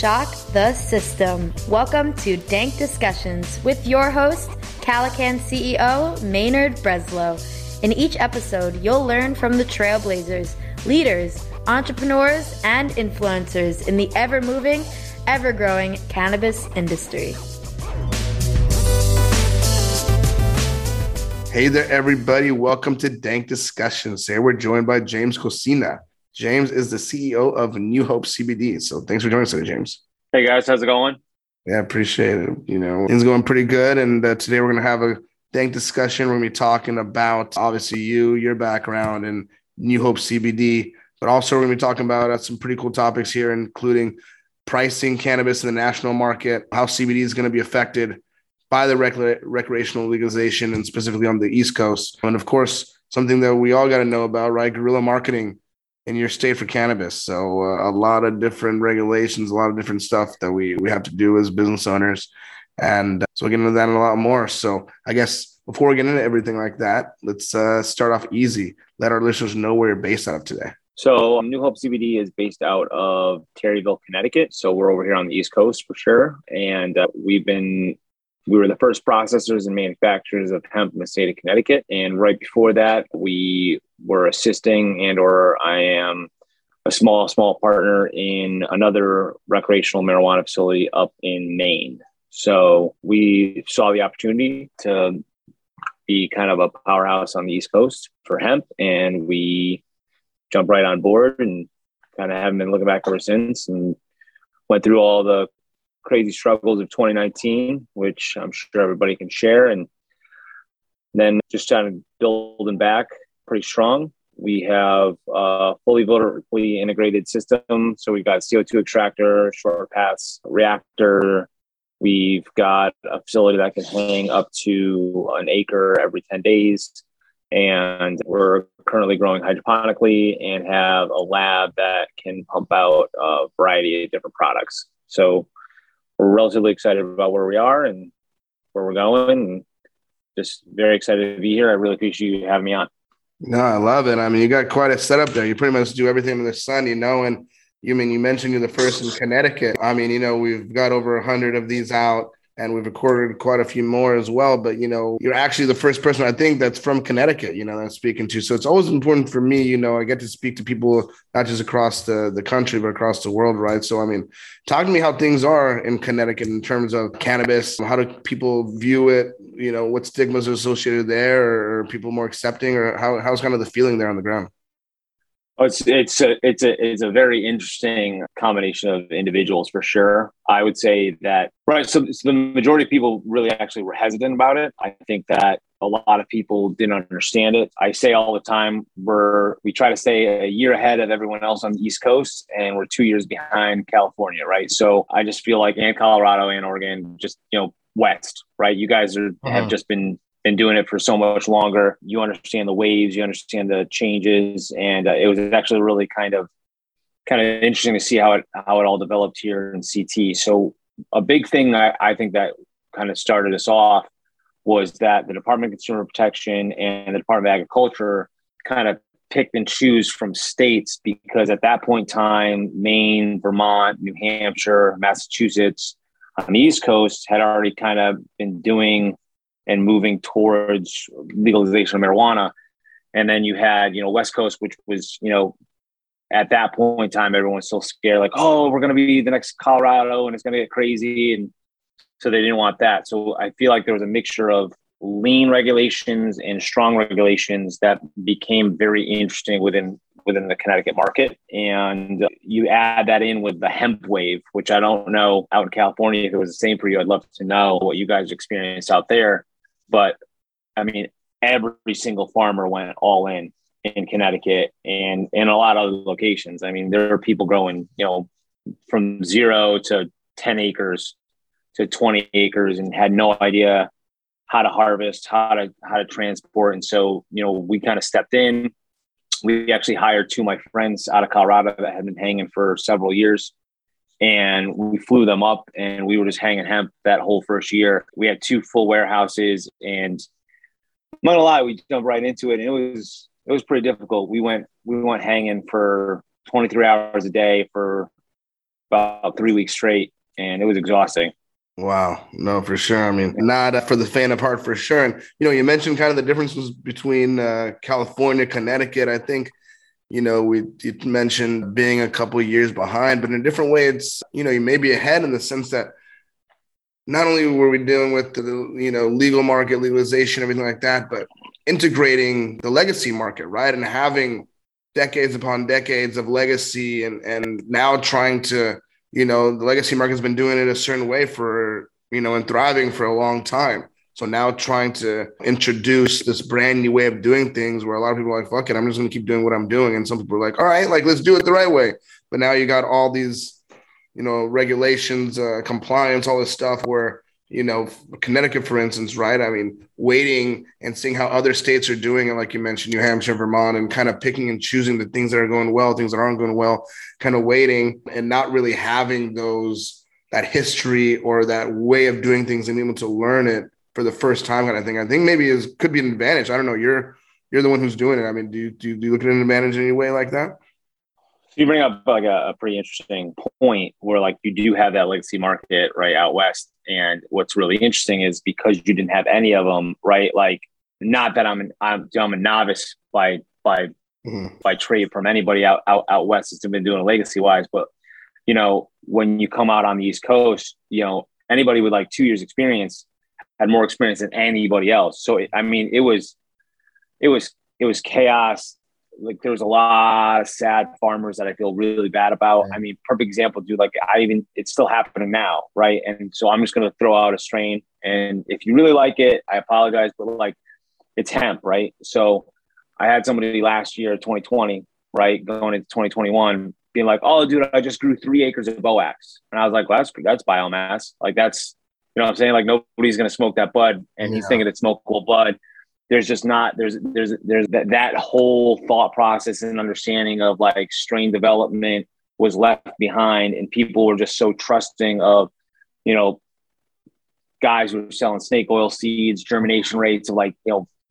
shock the system. Welcome to Dank Discussions with your host, Calican CEO Maynard Breslow. In each episode, you'll learn from the trailblazers, leaders, entrepreneurs, and influencers in the ever-moving, ever-growing cannabis industry. Hey there, everybody. Welcome to Dank Discussions. Today we're joined by James Cosina. James is the CEO of New Hope CBD. So thanks for joining us today, James. Hey, guys. How's it going? Yeah, appreciate it. Things going pretty good. And today we're going to have a dank discussion. We're going to be talking about, obviously, your background, and New Hope CBD. But also we're going to be talking about some pretty cool topics here, including pricing cannabis in the national market, how CBD is going to be affected by the recreational legalization, and specifically on the East Coast. And of course, something that we all got to know about, right? Guerrilla marketing in your state for cannabis. So a lot of different regulations, a lot of different stuff that we have to do as business owners. And so we'll get into that and a lot more. So I guess before we get into everything like that, let's start off easy. Let our listeners know where you're based out of today. So New Hope CBD is based out of Terryville, Connecticut. So we're over here on the East Coast for sure. And we were the first processors and manufacturers of hemp in the state of Connecticut. And right before that, we were assisting or I am a small partner in another recreational marijuana facility up in Maine. So we saw the opportunity to be kind of a powerhouse on the East Coast for hemp. And we jumped right on board and kind of haven't been looking back ever since, and went through all the crazy struggles of 2019, which I'm sure everybody can share. And then just kind of building back pretty strong. We have a fully vertically integrated system. So we've got CO2 extractor, short paths reactor. We've got a facility that can hang up to an acre every 10 days. And we're currently growing hydroponically and have a lab that can pump out a variety of different products. So we're relatively excited about where we are and where we're going, and just very excited to be here. I really appreciate you having me on. No, I love it. I mean, you got quite a setup there. You pretty much do everything under the sun, and you mentioned you're the first in Connecticut. I mean, we've got over 100 of these out, and we've recorded quite a few more as well. But, you're actually the first person, I think, that's from Connecticut, that I'm speaking to. So it's always important for me, I get to speak to people, not just across the country, but across the world, right? So, I mean, talk to me how things are in Connecticut in terms of cannabis. How do people view it? What stigmas are associated there? Or are people more accepting? Or how's kind of the feeling there on the ground? Oh, it's a very interesting combination of individuals for sure. I would say that, right. So the majority of people really actually were hesitant about it. I think that a lot of people didn't understand it. I say all the time, we try to stay a year ahead of everyone else on the East Coast, and we're 2 years behind California, right? So I just feel like, and Colorado and Oregon, just, West, right? You guys have just been doing it for so much longer. You understand the waves, you understand the changes. And it was actually really kind of interesting to see how it all developed here in CT. So a big thing I think that kind of started us off was that the Department of Consumer Protection and the Department of Agriculture kind of picked and choose from states, because at that point in time, Maine, Vermont, New Hampshire, Massachusetts on the East Coast had already kind of been doing and moving towards legalization of marijuana. And then you had, West Coast, which was, at that point in time, everyone's still scared, like, oh, we're going to be the next Colorado and it's going to get crazy. And so they didn't want that. So I feel like there was a mixture of lean regulations and strong regulations that became very interesting within the Connecticut market. And you add that in with the hemp wave, which I don't know out in California if it was the same for you. I'd love to know what you guys experienced out there. But I mean, every single farmer went all in Connecticut and in a lot of other locations. I mean, there are people growing, from 0 to 10 acres to 20 acres and had no idea how to harvest, how to transport. And so, we kind of stepped in. We actually hired 2 of my friends out of Colorado that had been hanging for several years. And we flew them up and we were just hanging hemp that whole first year. We had 2 full warehouses, and I'm not gonna lie, we jumped right into it. And it was pretty difficult. We went hanging for 23 hours a day for about 3 weeks straight, and it was exhausting. Wow. No, for sure. I mean, not for the faint of heart, for sure. And, you mentioned kind of the differences between California, Connecticut. I think, you mentioned being a couple of years behind, but in a different way, it's, you may be ahead in the sense that not only were we dealing with the, legal market, legalization, everything like that, but integrating the legacy market, right? And having decades upon decades of legacy and now trying to, the legacy market has been doing it a certain way for, and thriving for a long time. So now trying to introduce this brand new way of doing things where a lot of people are like, fuck it, I'm just going to keep doing what I'm doing. And some people are like, all right, like, let's do it the right way. But now you got all these, regulations, compliance, all this stuff where, Connecticut, for instance, right? I mean, waiting and seeing how other states are doing it, like you mentioned, New Hampshire, Vermont, and kind of picking and choosing the things that are going well, things that aren't going well, kind of waiting and not really having that history or that way of doing things and able to learn it for the first time kind of thing. I think maybe could be an advantage. I don't know. You're the one who's doing it. I mean, do you look at an advantage in any way like that? So you bring up like a pretty interesting point where like you do have that legacy market right out west. And what's really interesting is because you didn't have any of them, right? Like, not that I'm a novice by trade from anybody out west that's been doing it legacy wise, but when you come out on the East Coast, anybody with like 2 years experience had more experience than anybody else. So it was chaos. Like, there was a lot of sad farmers that I feel really bad about. I mean, perfect example, dude, like it's still happening now. Right. And so I'm just going to throw out a strain, and if you really like it, I apologize, but like, it's hemp. Right. So I had somebody last year, 2020, right, going into 2021, being like, oh, dude, I just grew 3 acres of Boax. And I was like, well, that's biomass. Like, that's, what I'm saying? Like, nobody's going to smoke that bud. And he's thinking it's smokable bud. There's just not, there's that whole thought process and understanding of like strain development was left behind. And people were just so trusting of, guys who were selling snake oil seeds, germination rates of like,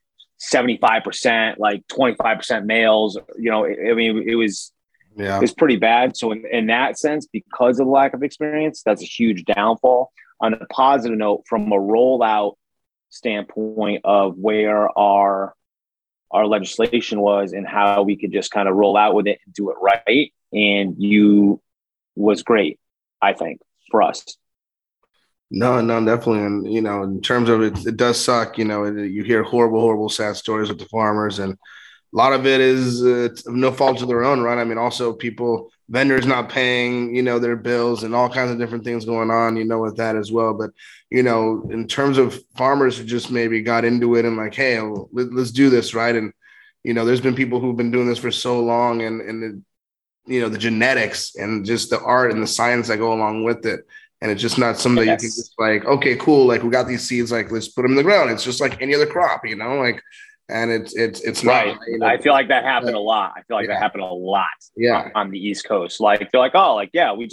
75%, like 25% males, it was pretty bad. So in that sense, because of the lack of experience, that's a huge downfall. On a positive note, from a rollout standpoint of where our legislation was and how we could just kind of roll out with it and do it right, and was great, I think, for us. No, definitely. And, in terms of it does suck, you hear horrible, sad stories with the farmers, and a lot of it is no fault of their own, right? I mean, also vendors not paying, their bills and all kinds of different things going on, with that as well. But, in terms of farmers who just maybe got into it and like, hey, let's do this, right? And, there's been people who've been doing this for so long, and the genetics and just the art and the science that go along with it. And it's just not something that you can just like, okay, cool. Like, we got these seeds, like, let's put them in the ground. It's just like any other crop, like, and it's right. Not, I feel like that happened a lot. I feel like that happened a lot on the East Coast. Like, they're like, oh, like, yeah, we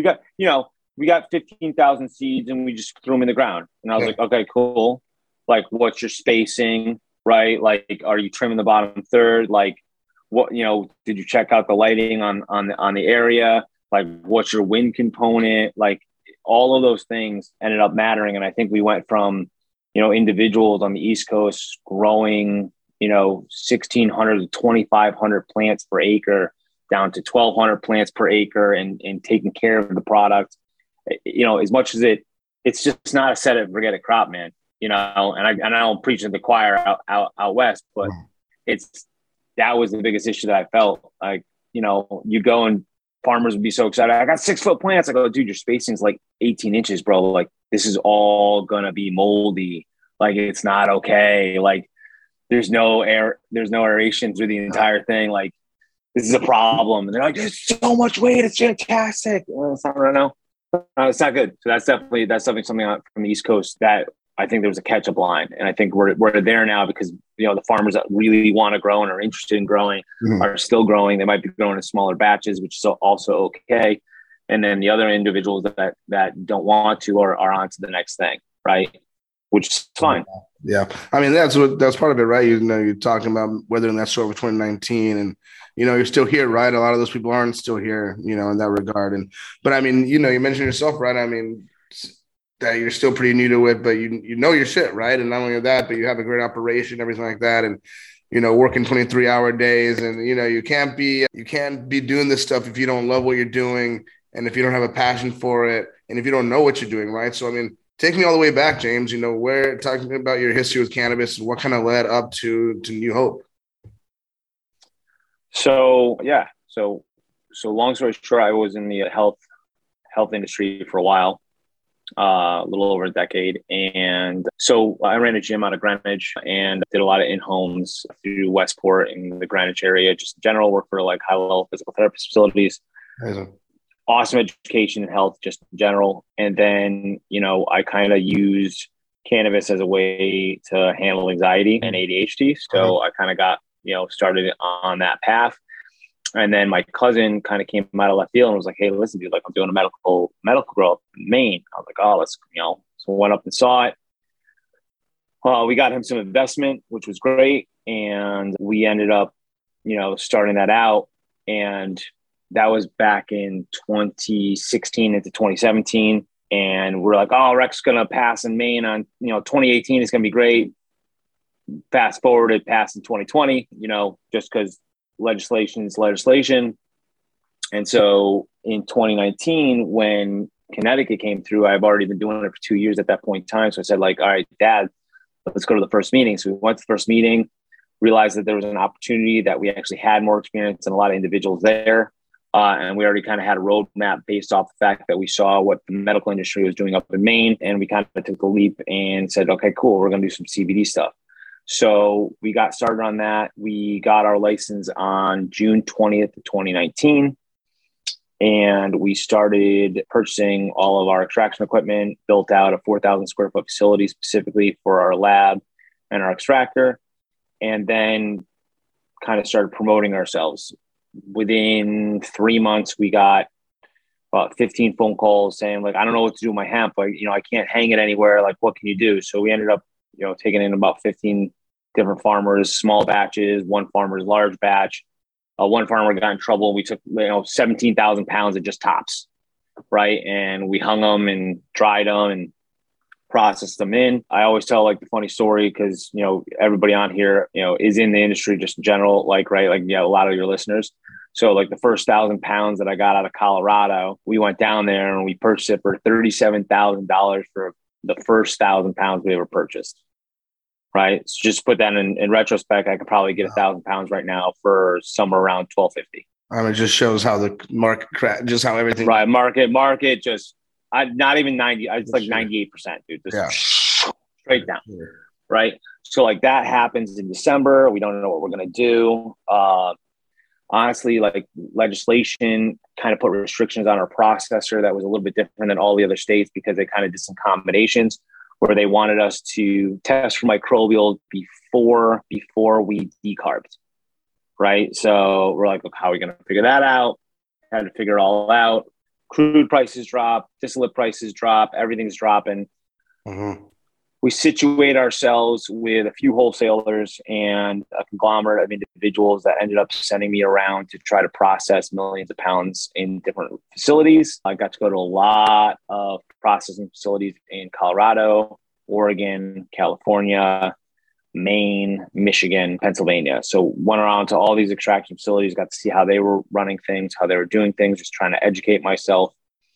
got 15,000 seeds and we just threw them in the ground. And I was like, okay, cool. Like, what's your spacing, right? Like, are you trimming the bottom third? Like, what, did you check out the lighting on the area? Like, what's your wind component? Like, all of those things ended up mattering. And I think we went from, individuals on the East Coast growing, 1,600 to 2,500 plants per acre down to 1,200 plants per acre and taking care of the product. As much as it's just not a set it and forget it crop, man, and I don't preach to the choir out west, but that was the biggest issue that I felt. Like, you go and farmers would be so excited. I got 6-foot plants. I go, dude, your spacing's like 18 inches, bro. Like, this is all going to be moldy. Like, it's not okay. Like, there's no aeration through the entire thing. Like, this is a problem. And they're like, there's so much weight. It's fantastic. Well, it's not right now. It's not good. So that's definitely something from the East Coast that I think there was a catch-up line. And I think we're there now because, the farmers that really want to grow and are interested in growing are still growing. They might be growing in smaller batches, which is also okay. And then the other individuals that don't want to are on to the next thing, right? Which is fine. Yeah. I mean, that's part of it, right? You're talking about weathering that storm of 2019 and, you're still here, right? A lot of those people aren't still here, in that regard. But I mean, you mentioned yourself, right? I mean, that you're still pretty new to it, but you know your shit, right? And not only that, but you have a great operation, everything like that. And, working 23-hour days, and, you can't be doing this stuff if you don't love what you're doing, and if you don't have a passion for it, and if you don't know what you're doing, right? So, I mean, take me all the way back, James, talking about your history with cannabis and what kind of led up to New Hope. So long story short, I was in the health industry for a while, a little over a decade. And so I ran a gym out of Greenwich and did a lot of in-homes through Westport and the Greenwich area, just general work for like high-level physical therapy facilities. Amazing. Awesome education and health, just in general. And then, I kind of used cannabis as a way to handle anxiety and ADHD. So I kind of got, started on that path. And then my cousin kind of came out of left field and was like, "Hey, listen, dude, like I'm doing a medical grow up in Maine." I was like, "Oh, let's, so went up and saw it. We got him some investment, which was great. And we ended up, starting that out. And that was back in 2016 into 2017. And we're like, "Oh, Rec's going to pass in Maine on, 2018 is going to be great." Fast forward, it passed in 2020, just because legislation is legislation. And so in 2019, when Connecticut came through, I've already been doing it for 2 years at that point in time. So I said, like, "All right, Dad, let's go to the first meeting." So we went to the first meeting, realized that there was an opportunity, that we actually had more experience and a lot of individuals there. And we already kind of had a roadmap based off the fact that we saw what the medical industry was doing up in Maine. And we kind of took the leap and said, "Okay, cool, we're going to do some CBD stuff." So we got started on that. We got our license on June 20th of 2019. And we started purchasing all of our extraction equipment, built out a 4,000 square foot facility specifically for our lab and our extractor. And then kind of started promoting ourselves. Within 3 months, we got about 15 phone calls saying, like, "I don't know what to do with my hemp. Like, I can't hang it anywhere. Like, what can you do?" So we ended up, taking in about 15 different farmers, small batches, one farmer's large batch. One farmer got in trouble. We took, 17,000 pounds of just tops, right? And we hung them and dried them and processed them in. I always tell like the funny story because, everybody on here, is in the industry just in general, like, right? Like, a lot of your listeners. So like the first 1,000 pounds that I got out of Colorado, we went down there and we purchased it for $37,000 for the first 1,000 pounds we ever purchased. Right. So just put that in retrospect, I could probably get 1,000 pounds right now for somewhere around $1,250. It just shows how the market just how everything. Right. Market just, not even 90. It's like 98%, dude. Just straight down. Yeah. Right. So like that happens in December. We don't know what we're going to do. Honestly, like legislation kind of put restrictions on our processor that was a little bit different than all the other states because they kind of did some combinations where they wanted us to test for microbial before we decarbed, right? So we're like, look, how are we going to figure that out? Had to figure it all out. Crude prices drop, distillate prices drop, everything's dropping. Mm-hmm. We situate ourselves with a few wholesalers and a conglomerate of individuals that ended up sending me around to try to process millions of pounds in different facilities. I got to go to a lot of processing facilities in Colorado, Oregon, California, Maine, Michigan, Pennsylvania. So went around to all these extraction facilities, got to see how they were running things, how they were doing things, just trying to educate myself.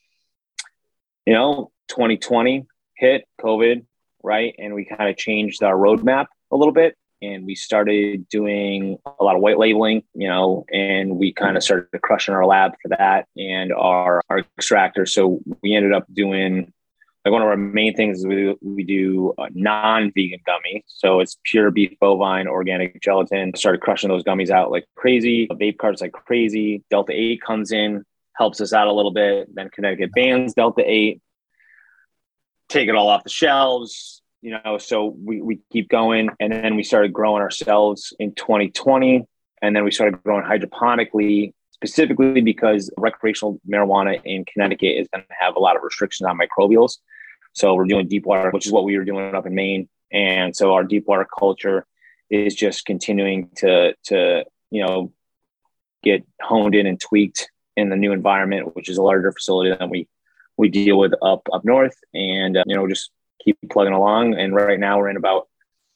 2020 hit, COVID, right? And we kind of changed our roadmap a little bit. And we started doing a lot of white labeling, and we kind of started crushing our lab for that and our extractor. So we ended up doing, like, one of our main things is we do a non-vegan gummy. So it's pure beef bovine organic gelatin. Started crushing those gummies out like crazy. Vape carts like crazy. Delta 8 comes in, helps us out a little bit. Then Connecticut bans Delta 8. Take it all off the shelves, so we keep going. And then we started growing ourselves in 2020. And then we started growing hydroponically, specifically because recreational marijuana in Connecticut is going to have a lot of restrictions on microbials. So we're doing deep water, which is what we were doing up in Maine. And so our deep water culture is just continuing to get honed in and tweaked in the new environment, which is a larger facility than we deal with up north, and just keep plugging along. And right now we're about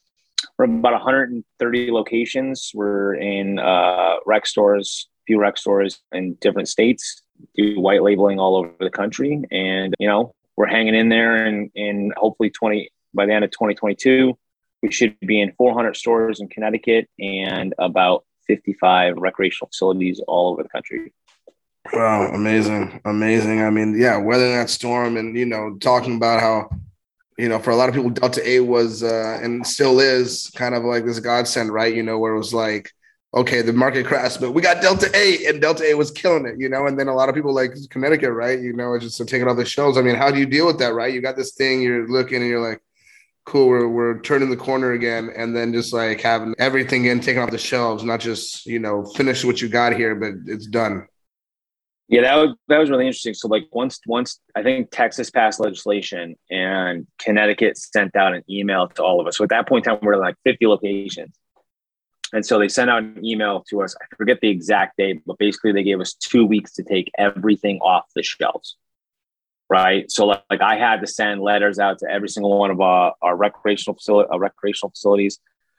130 locations. We're in rec stores, few rec stores in different states, do white labeling all over the country, and we're hanging in there. And hopefully by the end of 2022, we should be in 400 stores in Connecticut and about 55 recreational facilities all over the country. Wow, amazing. I mean, yeah, weathering that storm and, talking about how, for a lot of people, Delta 8 was and still is kind of like this godsend, right? Where it was like, okay, the market crashed, but we got Delta 8 and Delta 8 was killing it, and then a lot of people like Connecticut, right? It's just taking off the shelves. I mean, how do you deal with that, right? You got this thing, you're looking and you're like, cool, we're turning the corner again, and then just like having everything taken off the shelves, not just, finish what you got here, but it's done. Yeah, that was really interesting. So like once I think Texas passed legislation and Connecticut sent out an email to all of us. So at that point in time, we're like 50 locations. And so they sent out an email to us. I forget the exact date, but basically they gave us 2 weeks to take everything off the shelves. Right. So like I had to send letters out to every single one of our recreational facilities,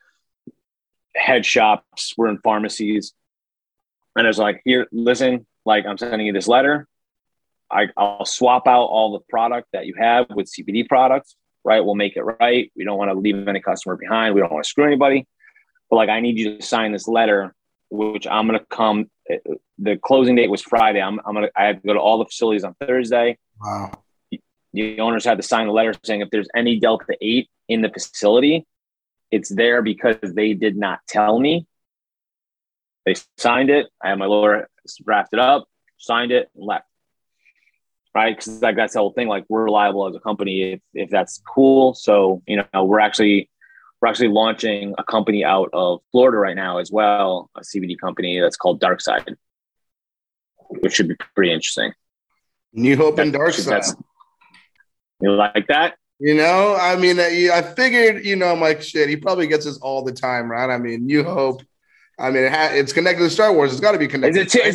head shops, we're in pharmacies. And I was like, here, listen, like I'm sending you this letter. I'll swap out all the product that you have with CBD products, right? We'll make it right. We don't want to leave any customer behind. We don't want to screw anybody. But like, I need you to sign this letter, which I'm going to come. The closing date was Friday. I had to go to all the facilities on Thursday. Wow. The owners had to sign a letter saying if there's any Delta 8 in the facility, it's there because they did not tell me. They signed it. I had my lawyer draft it up, signed it, and left. Right? Because like that's the whole thing. Like we're liable as a company if that's cool. So we're actually launching a company out of Florida right now as well, a CBD company that's called Darkside, which should be pretty interesting. New Hope and Darkside. You like that? I mean, I figured, I'm like, shit, he probably gets this all the time, right? I mean, New Hope. I mean, it's connected to Star Wars. It's got to be connected. Is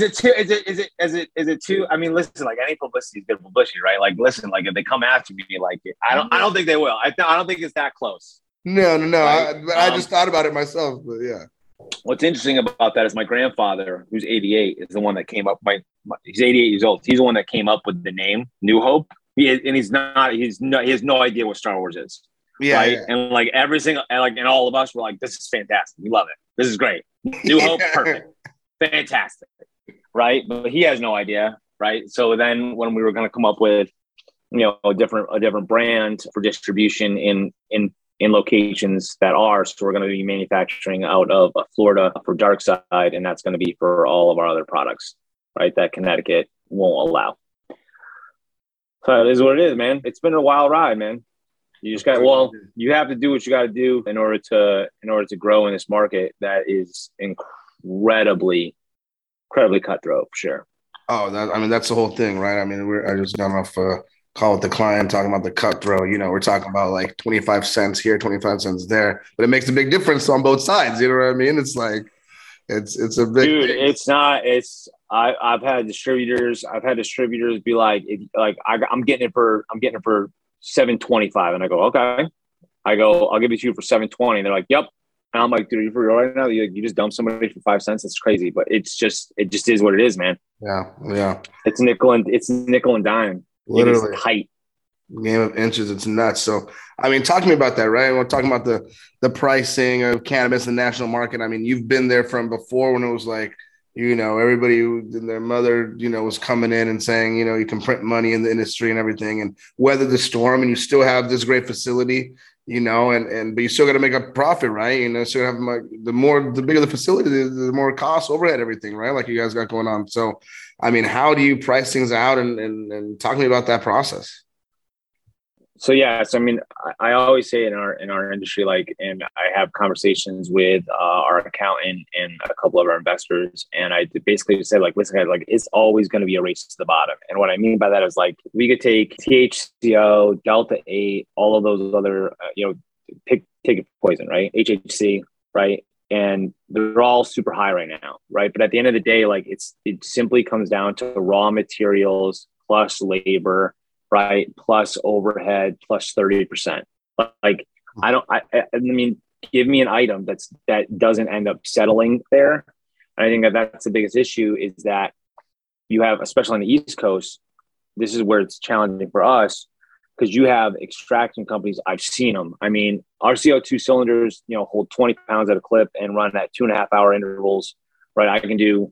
it too? I mean, listen, like any publicity is good publicity, right? Like, listen, like if they come after me, like I don't think they will. I don't think it's that close. No. Right? I just thought about it myself, but yeah. What's interesting about that is my grandfather, who's 88, is the one that came up. He's 88 years old. He's the one that came up with the name New Hope. He has no idea what Star Wars is. Yeah, right. Yeah. And like and all of us were like, this is fantastic. We love it. This is great. New Hope, perfect. Fantastic. Right. But he has no idea. Right. So then when we were going to come up with, a different brand for distribution in locations that are, so we're going to be manufacturing out of Florida for Darkside, and that's going to be for all of our other products, right? That Connecticut won't allow. So it is what it is, man. It's been a wild ride, man. You just you have to do what you got to do in order to grow in this market that is incredibly cutthroat, for sure. Oh, that's the whole thing, right? I mean, I just got off call with the client talking about the cutthroat. We're talking about like 25 cents here, 25 cents there, but it makes a big difference on both sides. You know what I mean? It's like, it's a big dude. thing. It's not. It's I've had distributors be like, I'm getting it for $7.25, and I go, okay. I'll give it to you for $7.20. And they're like, yep. And I'm like, dude, are you for real right now? You just dump somebody for 5 cents? That's crazy. But it just is what it is, man. Yeah. It's nickel and dime. Literally. It is tight. Game of inches. It's nuts. So, I mean, talk to me about that, right? We're talking about the pricing of cannabis in the national market. I mean, you've been there from before when it was like, everybody and their mother, was coming in and saying, you can print money in the industry and everything and weather the storm, and you still have this great facility, but you still got to make a profit, right? So you have the bigger the facility, the more cost, overhead, everything, right? Like you guys got going on. So, I mean, how do you price things out and talk to me about that process? So I mean, I always say in our industry, and I have conversations with our accountant and a couple of our investors, and I basically say listen, guys, it's always going to be a race to the bottom. And what I mean by that is we could take THCO, Delta 8, all of those other, take poison, right? HHC, right? and they're all super high right now, right? But at the end of the day, like it simply comes down to raw materials plus labor, right? Plus overhead plus 30%. Like I mean, give me an item that doesn't end up settling there. And I think that's the biggest issue is that you have, especially on the East Coast, this is where it's challenging for us because you have extraction companies. I've seen them. I mean, our CO2 cylinders, hold 20 pounds at a clip and run at 2.5 hour intervals, right? I can do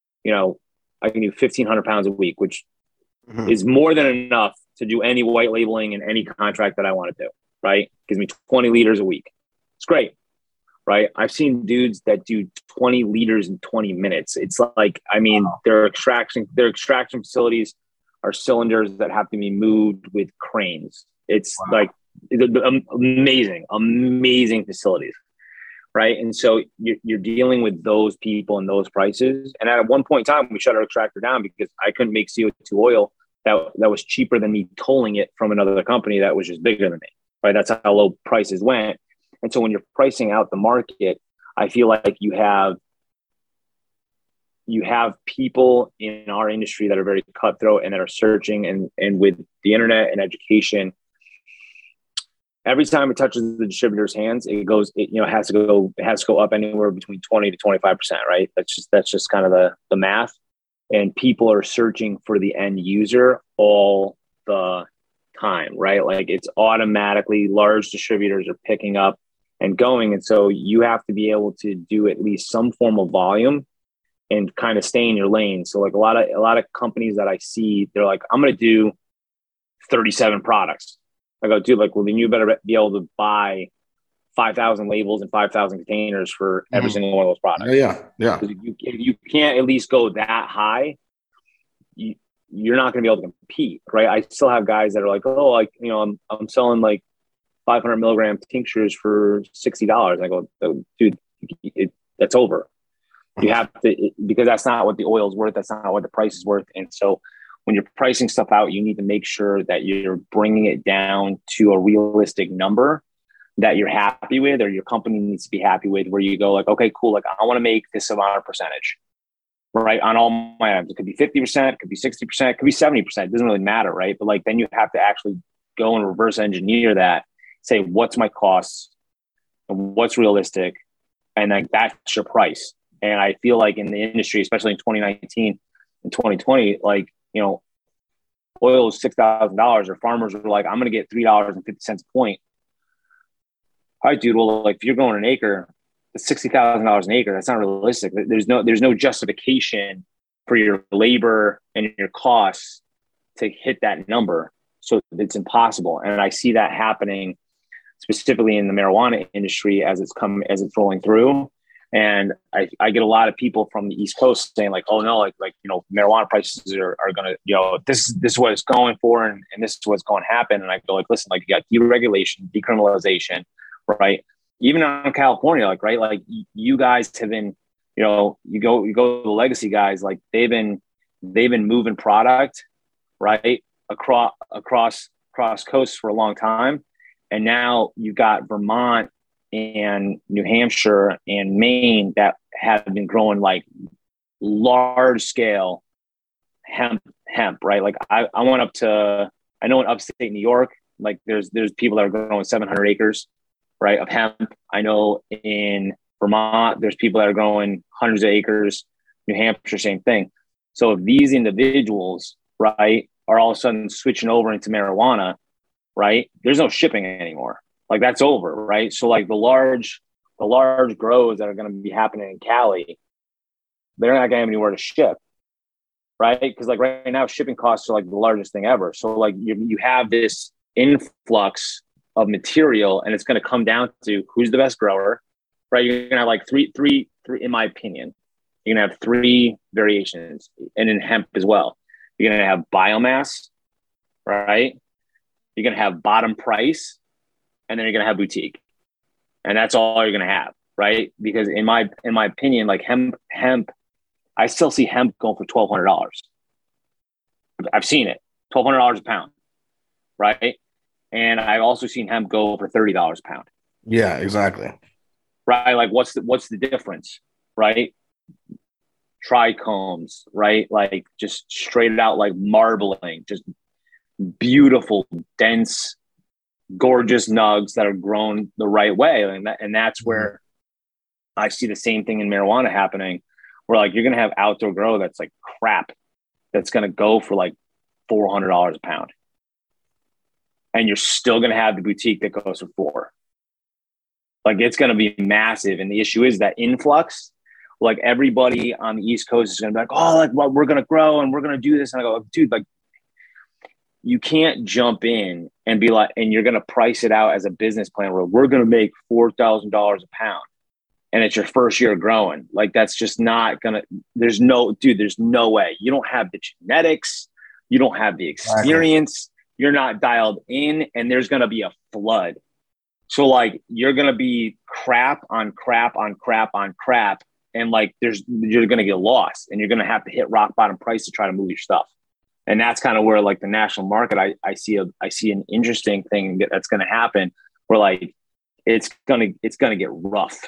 1,500 pounds a week, which is more than enough to do any white labeling in any contract that I want to do, right? Gives me 20 liters a week. It's great, right? I've seen dudes that do 20 liters in 20 minutes. It's like, I mean, their extraction facilities are cylinders that have to be moved with cranes. It's like amazing facilities, right? And so you're dealing with those people and those prices. And at one point in time, we shut our extractor down because I couldn't make CO2 oil that was cheaper than me tolling it from another company that was just bigger than me, right? That's how low prices went. And so when you're pricing out the market, I feel like you have people in our industry that are very cutthroat and that are searching, and with the internet and education, every time it touches the distributor's hands, it has to go up anywhere between 20 to 25%, right? That's just kind of the math. And people are searching for the end user all the time, right? Like it's automatically large distributors are picking up and going. And so you have to be able to do at least some form of volume and kind of stay in your lane. So like a lot of companies that I see, they're like, I'm going to do 37 products. I go, dude, like, well, then you better be able to buy 5,000 labels and 5,000 containers for every single one of those products. Yeah. If you can't at least go that high, you're not going to be able to compete, right? I still have guys that are like, oh, like, I'm selling like 500 milligram tinctures for $60. I go, oh, dude, that's over. You have to, because that's not what the oil is worth. That's not what the price is worth. And so when you're pricing stuff out, you need to make sure that you're bringing it down to a realistic number that you're happy with, or your company needs to be happy with, where you go like, okay, cool. Like I want to make this amount of percentage, right? On all my items. It could be 50%, it could be 60%, it could be 70%. It doesn't really matter, right? But like, then you have to actually go and reverse engineer that, say, what's my costs and what's realistic. And like, that's your price. And I feel like in the industry, especially in 2019 and 2020, like, oil is $6,000, or farmers are like, I'm going to get $3.50 a point. All right, dude. Well, like if you're growing an acre, it's $60,000 an acre. That's not realistic. There's no justification for your labor and your costs to hit that number. So it's impossible. And I see that happening specifically in the marijuana industry as it's rolling through. And I get a lot of people from the East Coast saying like, oh no, like marijuana prices are going to, this is what it's going for. And this is what's going to happen. And I go like, listen, like you got deregulation, decriminalization, right? Even on California, like, right. Like you guys have been, you go to the legacy guys, like they've been moving product, right. Across coasts for a long time. And now you've got Vermont and New Hampshire and Maine that have been growing like large scale hemp, right? Like I went up to, I know in upstate New York, like there's people that are growing 700 acres, right, of hemp. I know in Vermont, there's people that are growing hundreds of acres. New Hampshire, same thing. So if these individuals, right, are all of a sudden switching over into marijuana, right, there's no shipping anymore. Like that's over, right? So like the large grows that are going to be happening in Cali, they're not going to have anywhere to ship, right? Because like right now, shipping costs are like the largest thing ever. So like you have this influx of material, and it's going to come down to who's the best grower, right? You're going to have like three, in my opinion, you're going to have three variations, and in hemp as well. You're going to have biomass, right? You're going to have bottom price, and then you're going to have boutique. And that's all you're going to have, right? Because in my opinion, like hemp, I still see hemp going for $1,200. I've seen it, $1,200 a pound, right? And I've also seen hemp go for $30 a pound. Yeah, exactly. right? Like what's the difference, right? Trichomes, right? Like just straight out like marbling, just beautiful, dense, gorgeous nugs that are grown the right way. And that's where I see the same thing in marijuana happening, where like you're going to have outdoor grow that's like crap, that's going to go for like $400 a pound. And you're still going to have the boutique that goes for $400. Like it's going to be massive. And the issue is that influx, like everybody on the East Coast is going to be like, oh, like, well, we're going to grow and we're going to do this. And I go, dude, like you can't jump in and be like, and you're going to price it out as a business plan where we're going to make $4,000 a pound. And it's your first year growing. Like that's just not going to, there's no way. You don't have the genetics. You don't have the experience. You're not dialed in, and there's going to be a flood. So like, you're going to be crap on crap on crap on crap. And like, you're going to get lost, and you're going to have to hit rock bottom price to try to move your stuff. And that's kind of where like the national market, I see an interesting thing that's going to happen where like, it's going to get rough.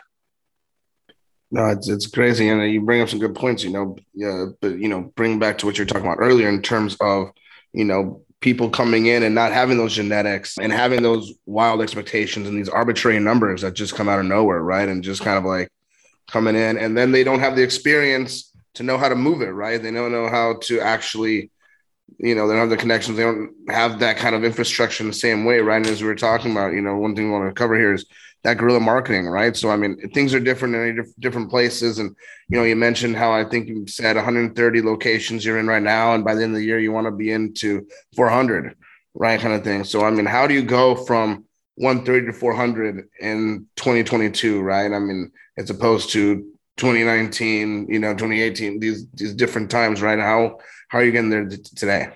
No, it's crazy. And you bring up some good points, but, bring back to what you're talking about earlier in terms of, people coming in and not having those genetics and having those wild expectations and these arbitrary numbers that just come out of nowhere, right? And just kind of like coming in, and then they don't have the experience to know how to move it, right? They don't know how to actually, they don't have the connections. They don't have that kind of infrastructure in the same way, right? And as we were talking about, one thing we want to cover here is that guerrilla marketing, right? So, I mean, things are different in different places. And, you mentioned how I think you said 130 locations you're in right now. And by the end of the year, you want to be into 400, right? Kind of thing. So, I mean, how do you go from 130 to 400 in 2022, right? I mean, as opposed to 2019, 2018, these different times, right? How are you getting there today?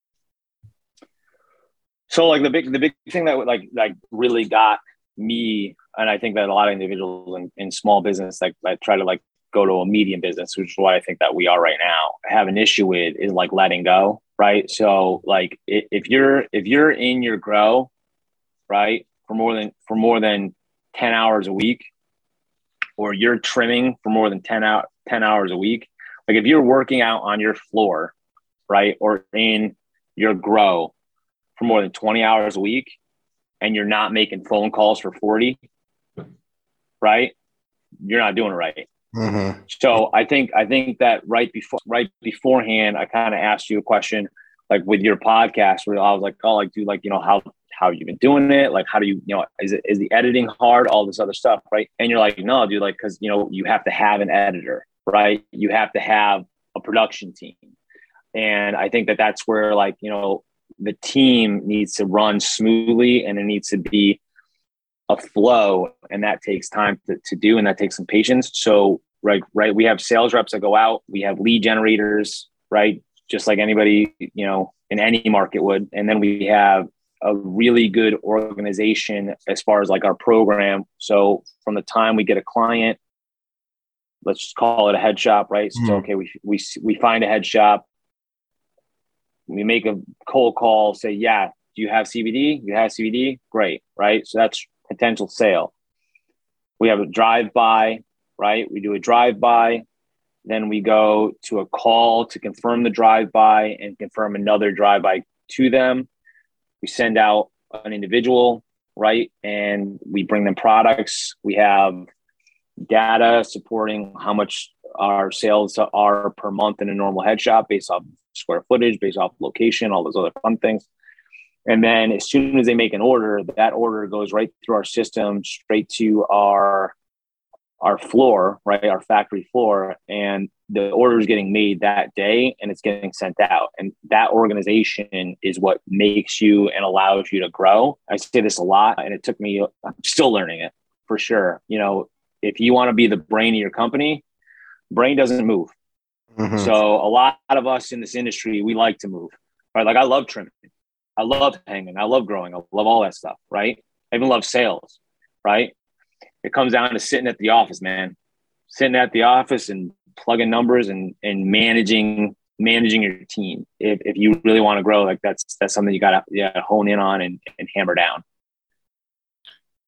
So like the big thing that like really got me, and I think that a lot of individuals in small business like try to like go to a medium business, which is what I think that we are right now, have an issue with is like letting go, right? So like if you're in your grow, right, for more than 10 hours a week, or you're trimming for more than 10 hours a week, like if you're working out on your floor, right, or in your grow for more than 20 hours a week, and you're not making phone calls for 40, right? You're not doing it right. Mm-hmm. So I think that right beforehand, I kind of asked you a question, like with your podcast, where I was like, oh, like, dude, like, how you been doing it? Like, how do you, is the editing hard? All this other stuff, right? And you're like, no, dude, like, because, you have to have an editor, right? You have to have a production team. And I think that that's where like, the team needs to run smoothly, and it needs to be a flow, and that takes time to do, and that takes some patience. So right, we have sales reps that go out, we have lead generators, right, just like anybody in any market would, and then we have a really good organization as far as like our program. So from the time we get a client, let's just call it a head shop, right? So okay, we find a head shop. We make a cold call, say, yeah, do you have CBD? You have CBD? Great, right? So that's potential sale. We have a drive-by, right? We do a drive-by. Then we go to a call to confirm the drive-by and confirm another drive-by to them. We send out an individual, right? And we bring them products. We have data supporting how much our sales are per month in a normal head shop based off square footage, based off location, all those other fun things. And then as soon as they make an order, that order goes right through our system, straight to our floor, right? Our factory floor. And the order is getting made that day, and it's getting sent out. And that organization is what makes you and allows you to grow. I say this a lot, and it took me, I'm still learning it for sure. If you want to be the brain of your company, brain doesn't move. Mm-hmm. So a lot of us in this industry, we like to move, right? Like I love trimming. I love hanging. I love growing. I love all that stuff, right? I even love sales, right? It comes down to sitting at the office, man. Sitting at the office and plugging numbers and managing your team. If you really want to grow, like that's something you gotta hone in on and hammer down.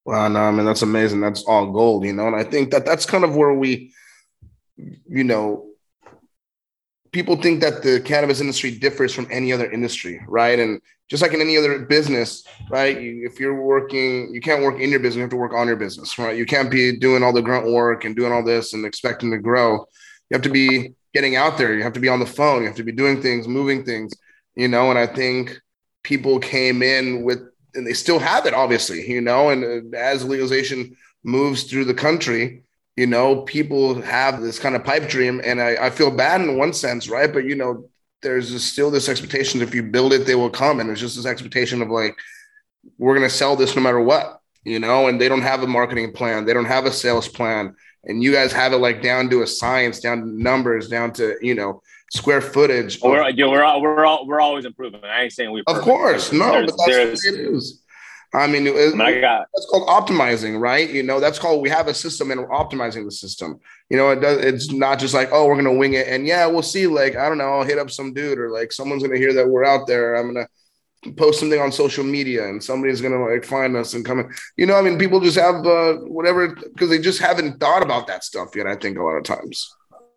Well, no, I mean, that's amazing. That's all gold, and I think that that's kind of where we, you know, people think that the cannabis industry differs from any other industry, right? And just like in any other business, right? If you're working, you can't work in your business, you have to work on your business, right? You can't be doing all the grunt work and doing all this and expecting to grow. You have to be getting out there. You have to be on the phone. You have to be doing things, moving things, and I think people came in with, and they still have it, obviously, and as legalization moves through the country, people have this kind of pipe dream, and I feel bad in one sense, right? But, there's still this expectation, if you build it, they will come. And there's just this expectation of like, we're going to sell this no matter what, and they don't have a marketing plan. They don't have a sales plan. And you guys have it like down to a science, down to numbers, down to, square footage. We're always improving. I ain't saying of course, no, but that's what it is. I mean, that's called optimizing, right? That's called, we have a system and we're optimizing the system. It's not just like, oh, we're going to wing it. And yeah, we'll see. Like, I don't know, I'll hit up some dude, or like someone's going to hear that we're out there. I'm going to post something on social media and somebody's going to like find us and come in. I mean, people just have whatever, because they just haven't thought about that stuff yet, I think, a lot of times.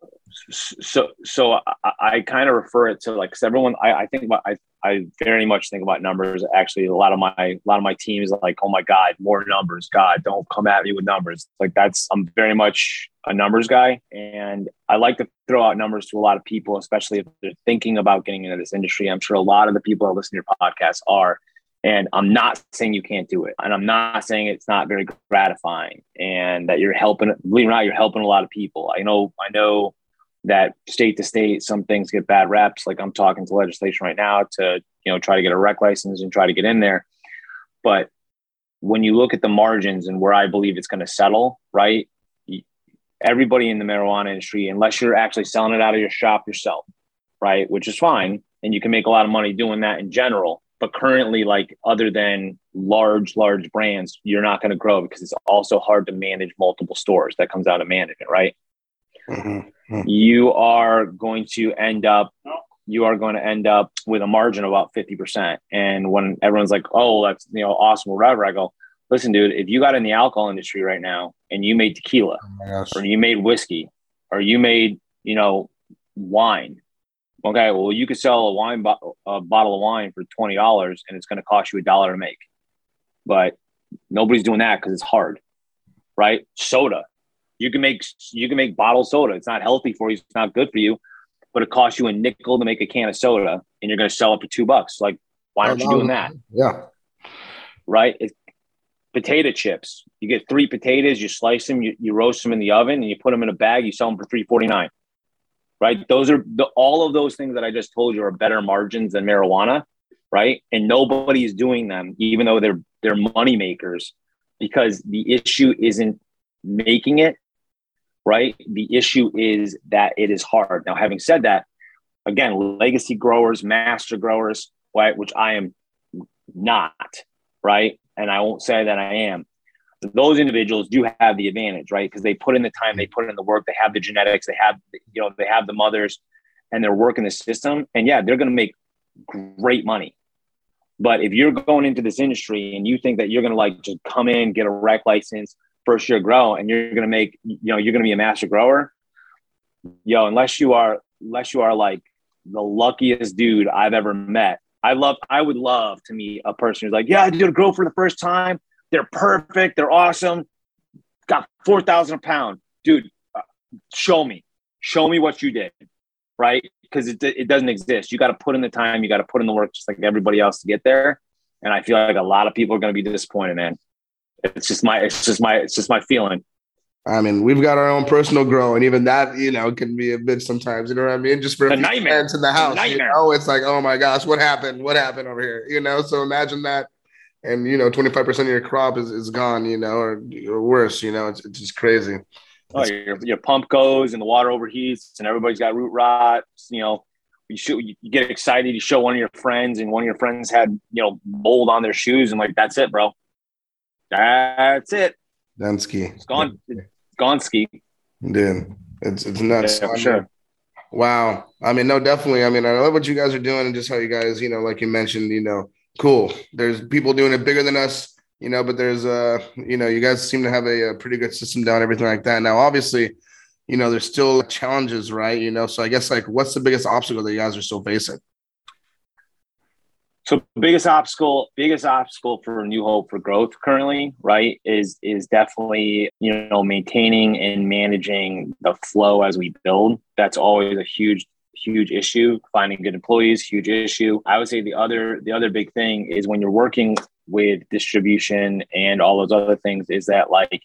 So I kind of refer it to like, cause everyone, I think about, I very much think about numbers. Actually, a lot of my team is like, oh my God, more numbers. God, don't come at me with numbers. Like I'm very much a numbers guy. And I like to throw out numbers to a lot of people, especially if they're thinking about getting into this industry. I'm sure a lot of the people that listen to your podcast are, and I'm not saying you can't do it. And I'm not saying it's not very gratifying and that you're helping, believe it or not, you're helping a lot of people. I know that state to state, some things get bad reps. Like I'm talking to legislation right now to, try to get a rec license and try to get in there. But when you look at the margins and where I believe it's going to settle, right? Everybody in the marijuana industry, unless you're actually selling it out of your shop yourself, right? Which is fine. And you can make a lot of money doing that in general. But currently, like other than large brands, you're not going to grow because it's also hard to manage multiple stores. That comes out of management, right? Mm-hmm. You are going to end up with a margin of about 50%. And when everyone's like, oh, that's, awesome, whatever, I go, listen, dude, if you got in the alcohol industry right now and you made tequila or you made whiskey or you made, wine. Okay. Well, you could sell a bottle of wine for $20 and it's going to cost you $1 to make, but nobody's doing that because it's hard, right? Soda. You can make bottled soda. It's not healthy for you. It's not good for you, but it costs you a nickel to make a can of soda and you're going to sell it for $2. Like, why aren't you doing that? Yeah. Right. It's potato chips. You get 3 potatoes, you slice them, you roast them in the oven and you put them in a bag. You sell them for $3.49. Right. Those are all of those things that I just told you are better margins than marijuana. Right. And nobody is doing them, even though they're money makers, because the issue isn't making it. Right. The issue is that it is hard. Now, having said that, again, legacy growers, master growers, right, which I am not, right. And I won't say that I am. Those individuals do have the advantage, right? Because they put in the time, they put in the work, they have the genetics, they have the mothers, and they're working the system. And yeah, they're going to make great money. But if you're going into this industry and you think that you're going to like just come in, get a rec license, first year grow, and you're going to make, you're going to be a master grower, unless you are like the luckiest dude I've ever met. I would love to meet a person who's like, yeah, I did a grow for the first time. They're perfect. They're awesome. Got 4,000 a pound. Dude, show me what you did. Right. Because it doesn't exist. You got to put in the time. You got to put in the work just like everybody else to get there. And I feel like a lot of people are going to be disappointed, man. It's just my feeling. I mean, we've got our own personal grow, and even that, can be a bitch sometimes. You know what I mean? Just for a nightmare parents in the house, it's like, oh my gosh, what happened? What happened over here? So imagine that, and 25% of your crop is gone, or worse. It's just crazy. Oh, your pump goes and the water overheats, and everybody's got root rot. You get excited. You show one of your friends, and one of your friends had mold on their shoes, and like that's it, bro. That's it. Done ski. It's gone. It's gone ski. Dude, it's nuts. Yeah, for sure. Wow. I mean, no, definitely. I mean, I love what you guys are doing and just how you guys, like you mentioned, cool. There's people doing it bigger than us. but there's you guys seem to have a pretty good system down, everything like that. Now, obviously, there's still challenges, right? So I guess, like, what's the biggest obstacle that you guys are still facing? So biggest obstacle for New Hope for growth currently, right, is definitely, maintaining and managing the flow as we build. That's always a huge issue. Finding good employees, huge issue. I would say the other big thing is when you're working with distribution and all those other things is that, like,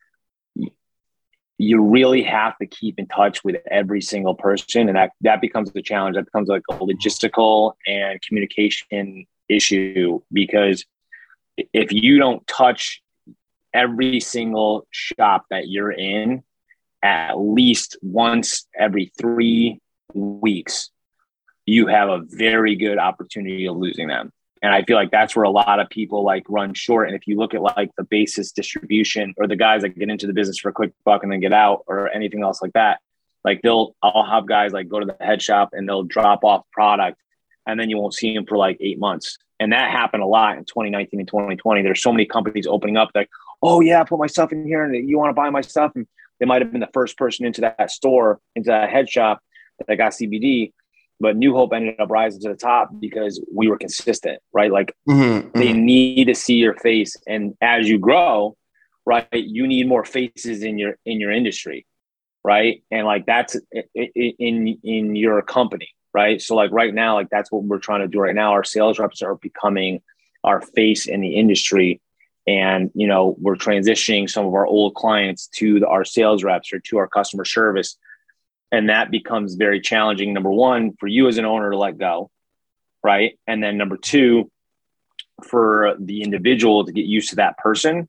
you really have to keep in touch with every single person. And that becomes the challenge. That becomes like a logistical and communication issue, because if you don't touch every single shop that you're in at least once every 3 weeks, you have a very good opportunity of losing them. And I feel like that's where a lot of people like run short. And if you look at like the basis distribution, or the guys that get into the business for a quick buck and then get out, or anything else like that, like I'll have guys like go to the head shop and they'll drop off product, and then you won't see them for like 8 months. And that happened a lot in 2019 and 2020. There's so many companies opening up like, oh yeah, put my stuff in here and you want to buy my stuff. And they might've been the first person into that store, into that head shop that got CBD. But New Hope ended up rising to the top because we were consistent, right? Like they need to see your face. And as you grow, right, you need more faces in your industry, right? And like that's in your company, right? So like right now, like that's what we're trying to do right now. Our sales reps are becoming our face in the industry. And, we're transitioning some of our old clients to our sales reps or to our customer service. And that becomes very challenging, number one, for you as an owner to let go, right? And then number two, for the individual to get used to that person.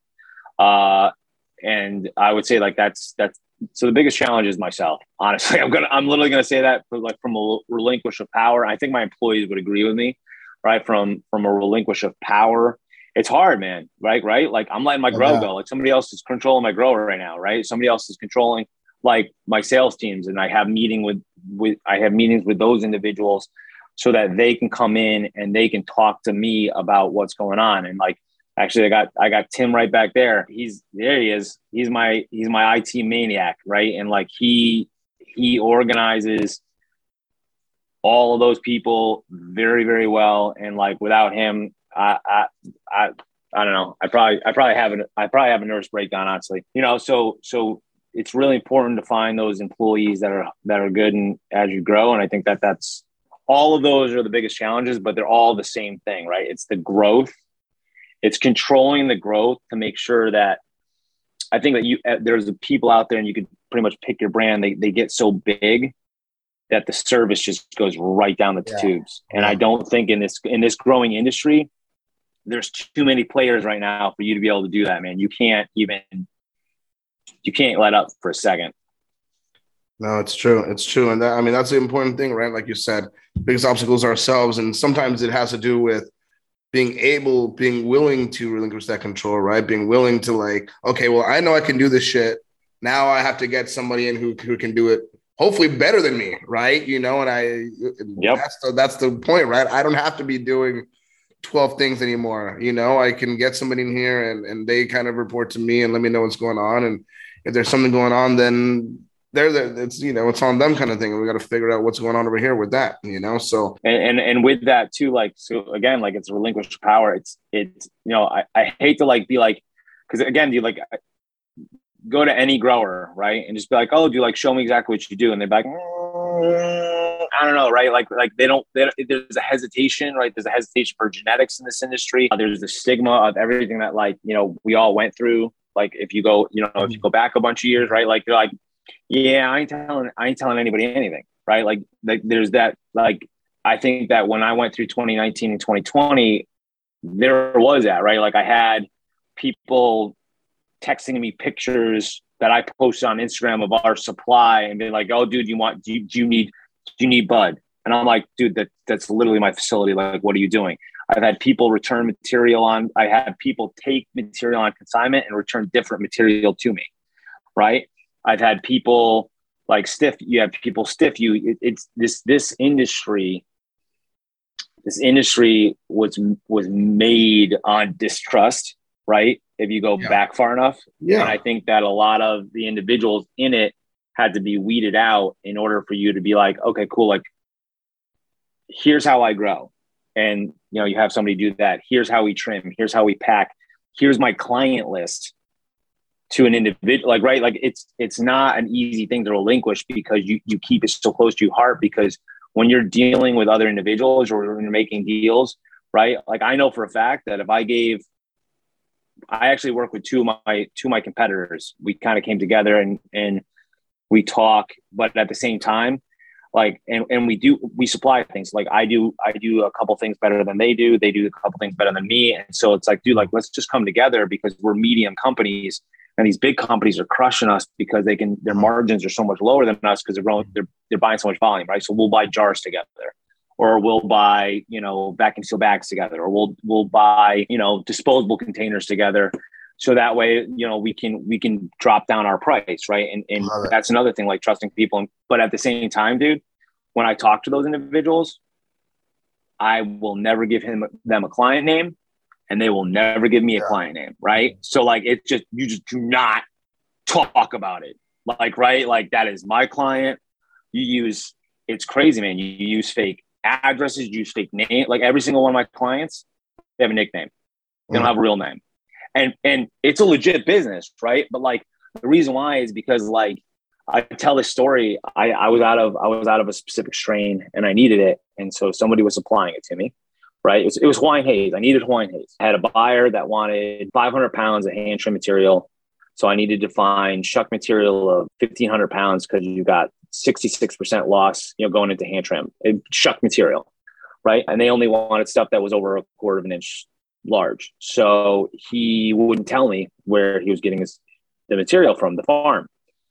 And I would say like that's so the biggest challenge is myself. Honestly, I'm literally gonna say that from a relinquish of power. I think my employees would agree with me, right? From a relinquish of power. It's hard, man, right? Like I'm letting my grow go. Like somebody else is controlling my grower right now, right? Somebody else is controlling like my sales teams, and I have meetings with those individuals so that they can come in and they can talk to me about what's going on. And like, actually I got Tim right back there. There he is. He's my IT maniac. Right. And like, he organizes all of those people very, very well. And like, without him, I don't know. I probably have a nervous breakdown, honestly, so it's really important to find those employees that are good and as you grow. And I think that's all of those are the biggest challenges, but they're all the same thing, right? It's the growth. It's controlling the growth to make sure that I think that there's the people out there and you could pretty much pick your brand. They get so big that the service just goes right down the tubes. And I don't think in this growing industry, there's too many players right now for you to be able to do that, man. You can't let up for a second. No, it's true. It's true. And that's the important thing, right? Like you said, biggest obstacles are ourselves. And sometimes it has to do with being willing to relinquish that control, right? Being willing to like, okay, well, I know I can do this shit. Now I have to get somebody in who can do it hopefully better than me, right? That's the point, right? I don't have to be doing 12 things anymore. I can get somebody in here and they kind of report to me and let me know what's going on. And if there's something going on, then it's on them kind of thing. And we got to figure out what's going on over here with that, so. And with that too, like, so again, like it's relinquished power. It's, I hate to like be like, cause again, dude, like go to any grower, right? And just be like, oh, dude, like show me exactly what you do. And they're like, I don't know, right? Like there's a hesitation, right? There's a hesitation for genetics in this industry. There's the stigma of everything that like, we all went through. Like if you go, if you go back a bunch of years, right? Like they're like, yeah, I ain't telling anybody anything, right? Like there's that, like, I think that when I went through 2019 and 2020, there was that, right? Like I had people texting me pictures that I posted on Instagram of our supply and being like, oh, dude, do you need bud? And I'm like, dude, that's literally my facility. Like, what are you doing? I've had people return material I had people take material on consignment and return different material to me. Right. I've had people like stiff you. It's this industry. This industry was made on distrust right? If you go back far enough. Yeah. And I think that a lot of the individuals in it had to be weeded out in order for you to be like, okay, cool. Like, here's how I grow. And, you have somebody do that. Here's how we trim. Here's how we pack. Here's my client list to an individual. Like, right. Like it's not an easy thing to relinquish because you keep it so close to your heart, because when you're dealing with other individuals or when you're making deals, right? Like, I know for a fact that if I actually work with two of my competitors. We kind of came together and we talk, but at the same time, like, and we supply things. Like I do a couple things better than they do. They do a couple things better than me. And so it's like, dude, like, let's just come together because we're medium companies and these big companies are crushing us because their margins are so much lower than us because they're buying so much volume, right? So we'll buy jars together, or we'll buy, vacuum seal bags together, or we'll buy, disposable containers together. So that way, we can drop down our price, right? And that's another thing, like trusting people. But at the same time, dude, when I talk to those individuals, I will never give them a client name, and they will never give me a client name, right? So like, you just do not talk about it. Like, right? Like, that is my client. It's crazy, man. You use fake addresses, you use fake name. Like, every single one of my clients, they have a nickname. They don't have a real name. And it's a legit business, right? But like, the reason why is because, like, I tell this story. I was out of a specific strain and I needed it. And so somebody was supplying it to me, right? It was Hawaiian Haze. I needed Hawaiian Haze. I had a buyer that wanted 500 pounds of hand trim material. So I needed to find shuck material of 1,500 pounds because you got 66% loss, going into hand trim, shuck material, right? And they only wanted stuff that was over a quarter of an inch large. So he wouldn't tell me where he was getting the material from the farm.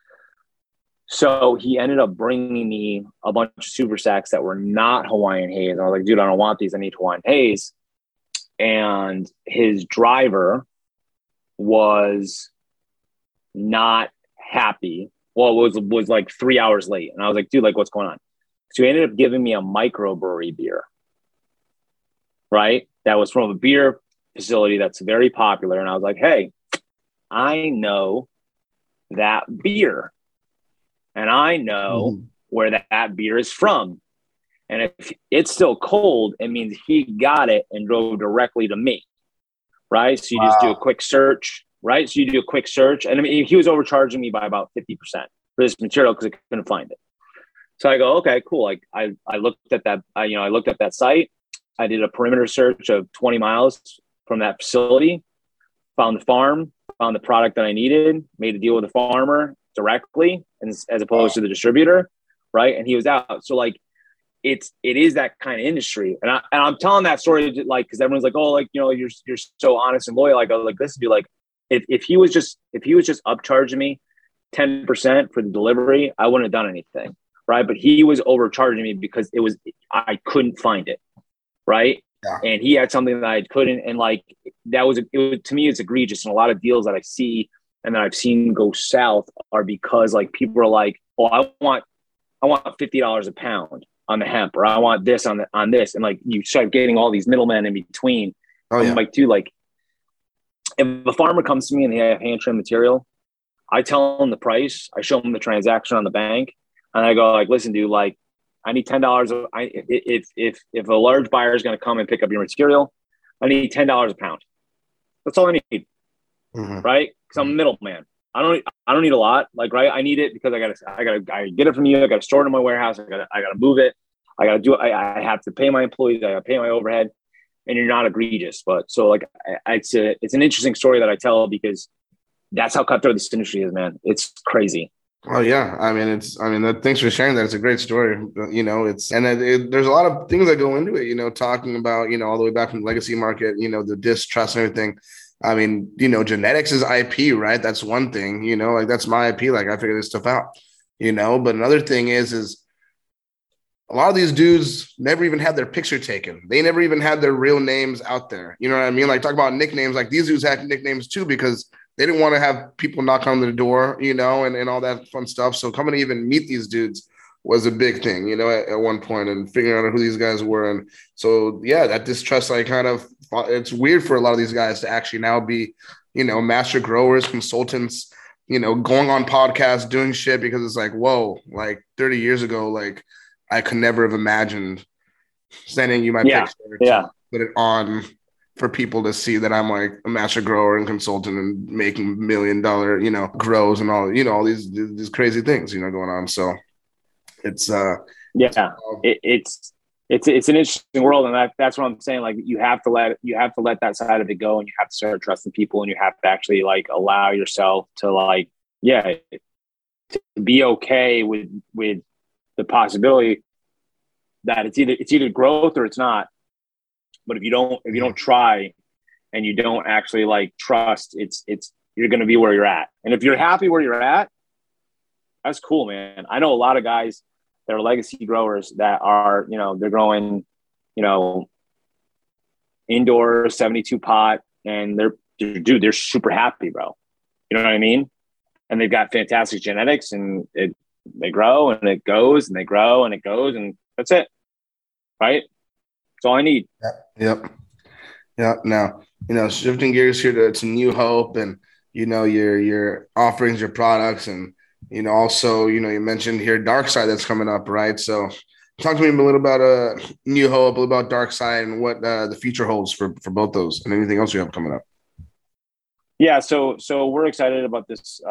So he ended up bringing me a bunch of super sacks that were not Hawaiian Haze. And I was like, dude, I don't want these. I need Hawaiian Haze. And his driver was not happy. Well, it was like 3 hours late. And I was like, dude, like, what's going on? So he ended up giving me a microbrewery beer, right? That was from a beer facility that's very popular. And I was like, hey, I know that beer. And I know where that beer is from. And if it's still cold, it means he got it and drove directly to me, right? So you just do a quick search, right? So you do a quick search. And I mean, he was overcharging me by about 50% for this material because I couldn't find it. So I go, okay, cool. Like I looked at that, I looked at that site. I did a perimeter search of 20 miles from that facility, found the farm, found the product that I needed, made a deal with the farmer directly as opposed to the distributor, right? And he was out. So like, it is that kind of industry. And I'm telling that story like, because everyone's like, oh, like, you're so honest and loyal. I go, like, this would be like, if he was just upcharging me 10% for the delivery, I wouldn't have done anything, right? But he was overcharging me because I couldn't find it, right? Yeah. And he had something that I couldn't, and like to me, it's egregious. And a lot of deals that I see and that I've seen go south are because like people are like, oh, I want $50 a pound on the hemp, or I want this on this, and like you start getting all these middlemen in between. Oh, yeah. I'm like, dude, like if a farmer comes to me and they have hand trim material, I tell them the price, I show them the transaction on the bank, and I go like, listen, dude, like I need $10. If a large buyer is going to come and pick up your material, I need $10 a pound. That's all I need, right? Because I'm a middleman. I don't need a lot, like, right? I need it because I gotta get it from you. I gotta store it in my warehouse. I gotta move it. I gotta do it. I have to pay my employees. I gotta pay my overhead, and you're not egregious. But so like, it's an interesting story that I tell because that's how cutthroat this industry is, man. It's crazy. Oh yeah, thanks for sharing that. It's a great story. There's a lot of things that go into it. Talking about all the way back from the legacy market. The distrust and everything. I mean, genetics is IP, right? That's one thing. Like that's my IP. Like I figured this stuff out. But another thing is a lot of these dudes never even had their picture taken. They never even had their real names out there. You know what I mean? Like talk about nicknames. Like these dudes had nicknames too because they didn't want to have people knock on their door, and all that fun stuff. So coming to even meet these dudes, was a big thing, you know, at one point, and figuring out who these guys were. And so, yeah, that distrust, I kind of, it's weird for a lot of these guys to actually now be, you know, master growers, consultants, you know, going on podcasts, doing shit, because it's like, whoa, like 30 years ago, like I could never have imagined sending you my picture to put it on for people to see that I'm like a master grower and consultant and making $1 million, you know, grows and all, you know, all these crazy things, you know, going on. So it's it's an interesting world, and that's what I'm saying. Like you have to let that side of it go, and you have to start trusting people, and you have to actually like allow yourself to like to be okay with the possibility that it's either growth or it's not. But if you don't try and you don't actually like trust, it's you're going to be where you're at. And if you're happy where you're at, that's cool, man. I know a lot of guys that are legacy growers that are, you know, they're growing, you know, indoor 72 pot, and they're super happy, bro. You know what I mean? And they've got fantastic genetics, and they grow and it goes, and they grow and it goes, and that's it. Right? That's all I need. Yep. Now, you know, shifting gears here to New Hope, and, you know, your offerings, your products, and, you know, also, you know, you mentioned here Dark Side that's coming up, right? So talk to me a little about New Hope, a little about Dark Side, and what the future holds for both those, and anything else you have coming up. Yeah, so we're excited about this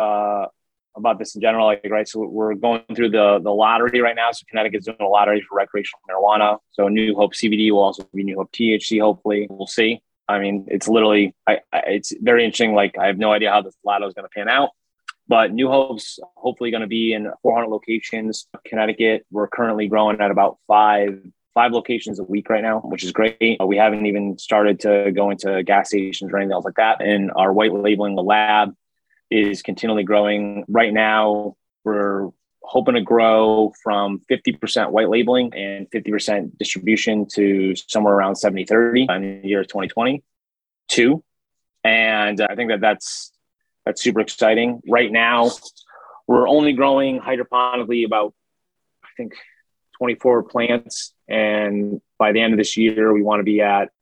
in general, like, right? So we're going through the lottery right now. So Connecticut's doing a lottery for recreational marijuana. So New Hope CBD will also be New Hope THC. Hopefully, we'll see. I mean, it's literally, it's very interesting. Like, I have no idea how this lotto is going to pan out, but New Hope's hopefully going to be in 400 locations. Connecticut, we're currently growing at about five locations a week right now, which is great. We haven't even started to go into gas stations or anything else like that. And our white labeling, the lab, is continually growing. Right now, we're hoping to grow from 50% white labeling and 50% distribution to somewhere around 70-30 in the year 2022. And I think that's super exciting. Right now, we're only growing hydroponically about, I think, 24 plants. And by the end of this year, we want to be at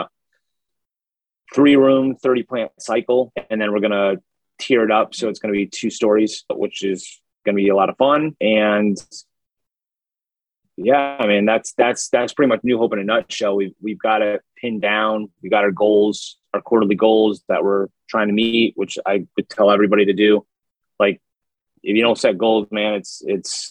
3-room, 30-plant cycle. And then we're going to tier it up. So it's going to be 2 stories, which is going to be a lot of fun. And yeah, I mean, that's pretty much New Hope in a nutshell. We've got it pinned down. We got our goals, our quarterly goals that we're trying to meet, which I would tell everybody to do. Like, if you don't set goals, man, it's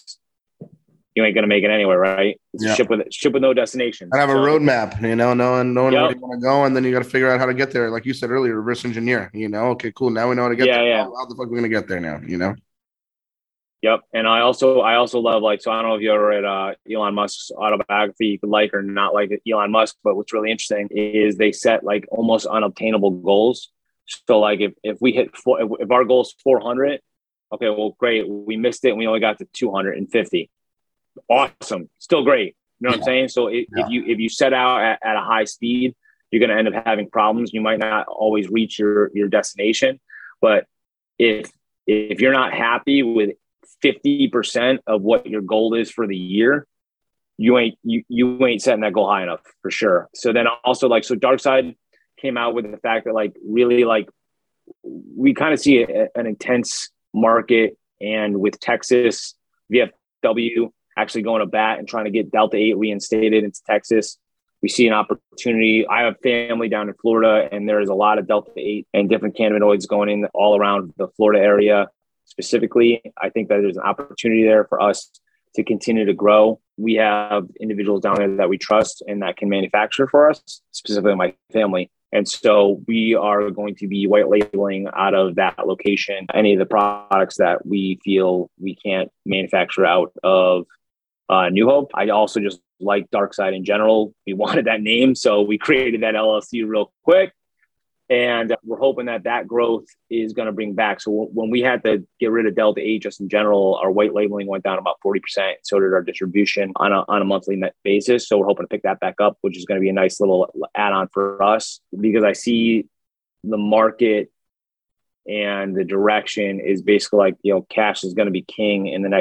you ain't gonna make it anywhere, right? It's a ship with no destination. And have a roadmap, you know, knowing where you want to go, and then you got to figure out how to get there. Like you said earlier, reverse engineer. You know, okay, cool. Now we know how to get there. Yeah. How the fuck are we gonna get there now? You know. Yep. And I also love, like, so I don't know if you ever read Elon Musk's autobiography. You could like or not like Elon Musk, but what's really interesting is they set like almost unobtainable goals. So like if we hit if our goal is 400, okay, well, great. We missed it and we only got to 250. Awesome. Still great. You know what I'm saying? So if you set out at a high speed, you're going to end up having problems. You might not always reach your destination, but if you're not happy with 50% of what your goal is for the year, you ain't setting that goal high enough, for sure. So then also, like, so Dark Side came out with the fact that, like, really, like, we kind of see an intense market, and with Texas VFW actually going to bat and trying to get Delta 8 reinstated into Texas, we see an opportunity. I have family down in Florida, and there is a lot of Delta 8 and different cannabinoids going in all around the Florida area. Specifically, I think that there's an opportunity there for us to continue to grow. We have individuals down there that we trust and that can manufacture for us, specifically my family. And so we are going to be white labeling out of that location any of the products that we feel we can't manufacture out of New Hope. I also just like Dark Side in general. We wanted that name, so we created that LLC real quick. And we're hoping that growth is going to bring back. So when we had to get rid of Delta 8 just in general, our white labeling went down about 40%. So did our distribution on a monthly net basis. So we're hoping to pick that back up, which is going to be a nice little add-on for us, because I see the market and the direction is basically like, you know, cash is going to be king in the next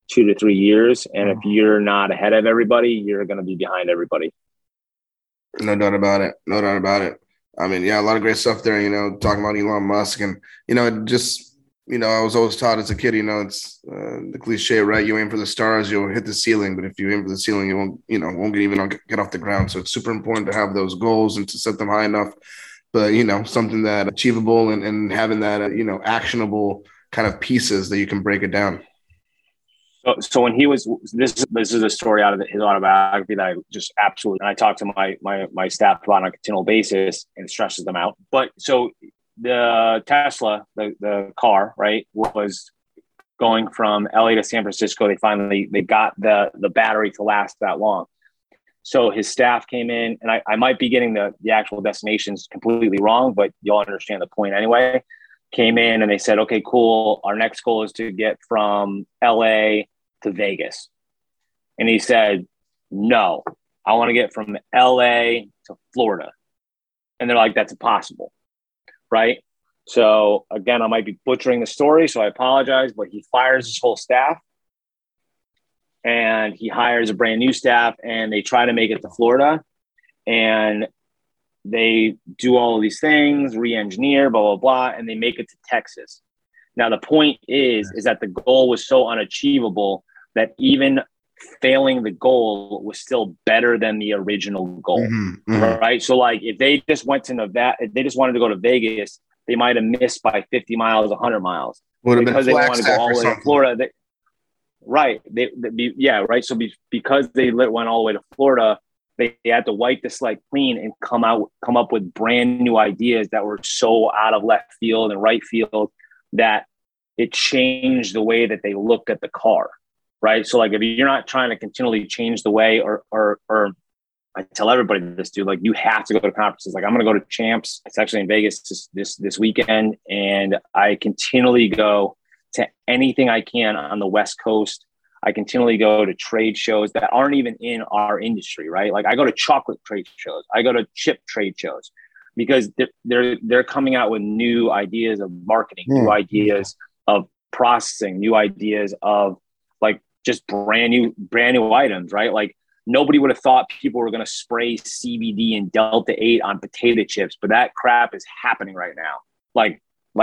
2 to 3 years. And if you're not ahead of everybody, you're going to be behind everybody. No doubt about it. No doubt about it. I mean, yeah, a lot of great stuff there, talking about Elon Musk and, it just, I was always taught as a kid, it's the cliche, right? You aim for the stars, you'll hit the ceiling. But if you aim for the ceiling, you won't get off the ground. So it's super important to have those goals and to set them high enough. But, something that achievable and having that, actionable kind of pieces that you can break it down. So when he was, this is a story out of his autobiography that I just absolutely, and I talk to my staff about on a continual basis and stresses them out. But so the Tesla, the car, right, was going from LA to San Francisco. They got the battery to last that long. So his staff came in, and I might be getting the actual destinations completely wrong, but you'll understand the point anyway. Came in and they said, okay, cool. Our next goal is to get from LA to Vegas. And he said, no, I want to get from LA to Florida. And they're like, that's impossible. Right. So again, I might be butchering the story, so I apologize, but he fires his whole staff and he hires a brand new staff, and they try to make it to Florida, and they do all of these things, re-engineer, blah, blah, blah, and they make it to Texas. Now, the point is that the goal was so unachievable that even failing the goal was still better than the original goal, right? So, like, if they just went to Nevada, if they just wanted to go to Vegas, they might have missed by 50 miles, 100 miles. Because they wanted to go all the way to Florida. Right. Right. So because they went all the way to Florida, they had to wipe the slate clean and come up with brand new ideas that were so out of left field and right field that it changed the way that they looked at the car. Right. So, like, if you're not trying to continually change the way or I tell everybody this, dude, like, you have to go to conferences. Like, I'm going to go to Champs. It's actually in Vegas this weekend. And I continually go to anything I can on the West Coast. I continually go to trade shows that aren't even in our industry, right? Like, I go to chocolate trade shows. I go to chip trade shows because they're coming out with new ideas of marketing, new ideas of processing, new ideas of, like, just brand new items, right? Like, nobody would have thought people were going to spray CBD and Delta 8 on potato chips, but that crap is happening right now. Like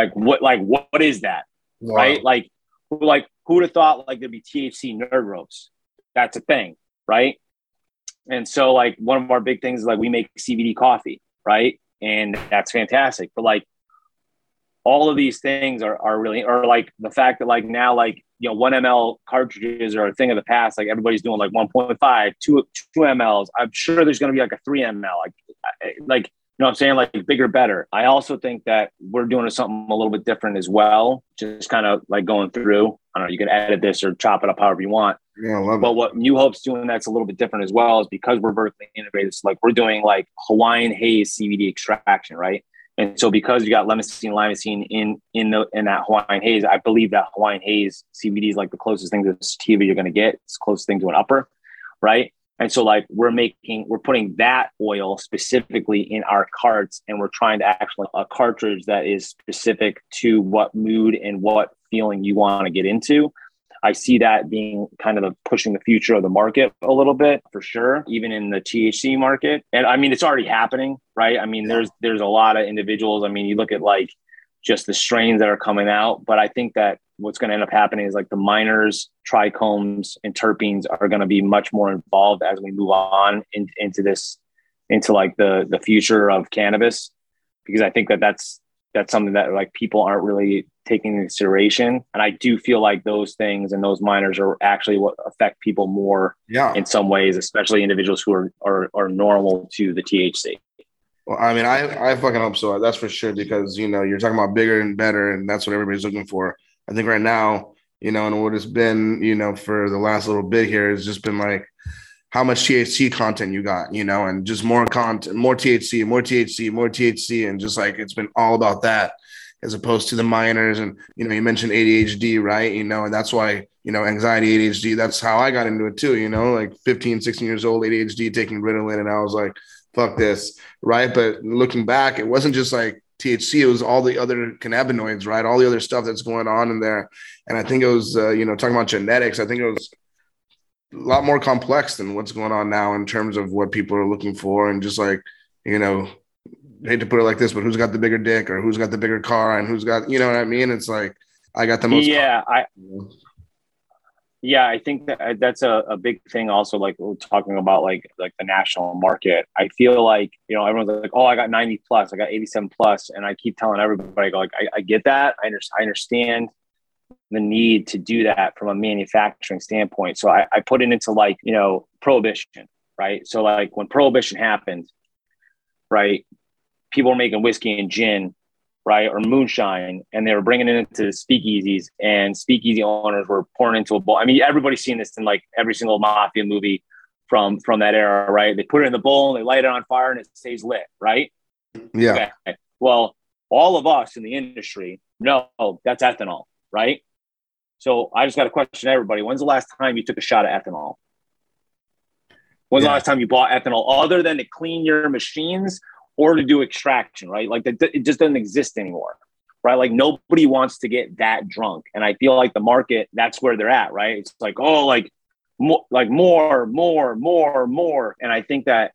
what is that? Wow. Right? Like who would have thought, like, there'd be THC nerd ropes? That's a thing, right? And so, like, one of our big things is, like, we make CBD coffee, right? And that's fantastic. But, like, all of these things are really, or, like, the fact that, like, now, like, 1 ml cartridges are a thing of the past. Like, everybody's doing, like, 1.5, 2 mLs. I'm sure there's going to be, like, a 3 ml. Like, you know what I'm saying? Like, bigger, better. I also think that we're doing something a little bit different as well. Just kind of, like, going through, I don't know, you can edit this or chop it up however you want. Yeah, I love but it. What New Hope's doing that's a little bit different as well is because we're vertically integrated. So, like, we're doing, like, Hawaiian haze CBD extraction, right? And so because you got lemon-cine, lime-cine in that Hawaiian haze, I believe that Hawaiian haze CBD is, like, the closest thing to sativa you're going to get. It's the closest thing to an upper, right? And so, like, we're putting that oil specifically in our carts, and we're trying to actually a cartridge that is specific to what mood and what feeling you want to get into. I see that being kind of pushing the future of the market a little bit, for sure, even in the THC market. And I mean, it's already happening, right? I mean, there's a lot of individuals. I mean, you look at, like, just the strains that are coming out, but I think that what's going to end up happening is, like, the minors, trichomes, and terpenes are going to be much more involved as we move on into like the future of cannabis, because I think that that's something that, like, people aren't really taking into consideration. And I do feel like those things and those minors are actually what affect people more in some ways, especially individuals who are normal to the THC. Well, I mean, I fucking hope so. That's for sure, because, you're talking about bigger and better, and that's what everybody's looking for. I think right now, and what it's been, for the last little bit here has just been, like, how much THC content you got, and just more content, more THC, more THC, more THC. And just, like, it's been all about that as opposed to the minors. And, you mentioned ADHD, right? And that's why, anxiety, ADHD, that's how I got into it too, like 15, 16 years old, ADHD, taking Ritalin. And I was like, fuck this, right? But looking back, it wasn't just, like, THC. It was all the other cannabinoids, right? All the other stuff that's going on in there. And I think it was, talking about genetics, I think it was a lot more complex than what's going on now in terms of what people are looking for. And just like, I hate to put it like this, but who's got the bigger dick or who's got the bigger car and who's got, you know what I mean? It's like, I got the most. I think that's a big thing. Also, like we're talking about like the national market. I feel like, everyone's like, oh, I got 90 plus, I got 87 plus. And I keep telling everybody, I get that. I understand the need to do that from a manufacturing standpoint. So I put it into like, prohibition, right? So like when prohibition happened, right, people were making whiskey and gin, right, or moonshine, and they were bringing it into the speakeasies, and speakeasy owners were pouring into a bowl. I mean, everybody's seen this in like every single mafia movie from that era, right? They put it in the bowl and they light it on fire and it stays lit, right? Yeah. Okay. Well, all of us in the industry know that's ethanol, right? So I just got to question everybody. When's the last time you took a shot of ethanol? When's the last time you bought ethanol other than to clean your machines or to do extraction, right? Like it just doesn't exist anymore, right? Like nobody wants to get that drunk. And I feel like the market, that's where they're at, right? It's like, oh, like more. And I think that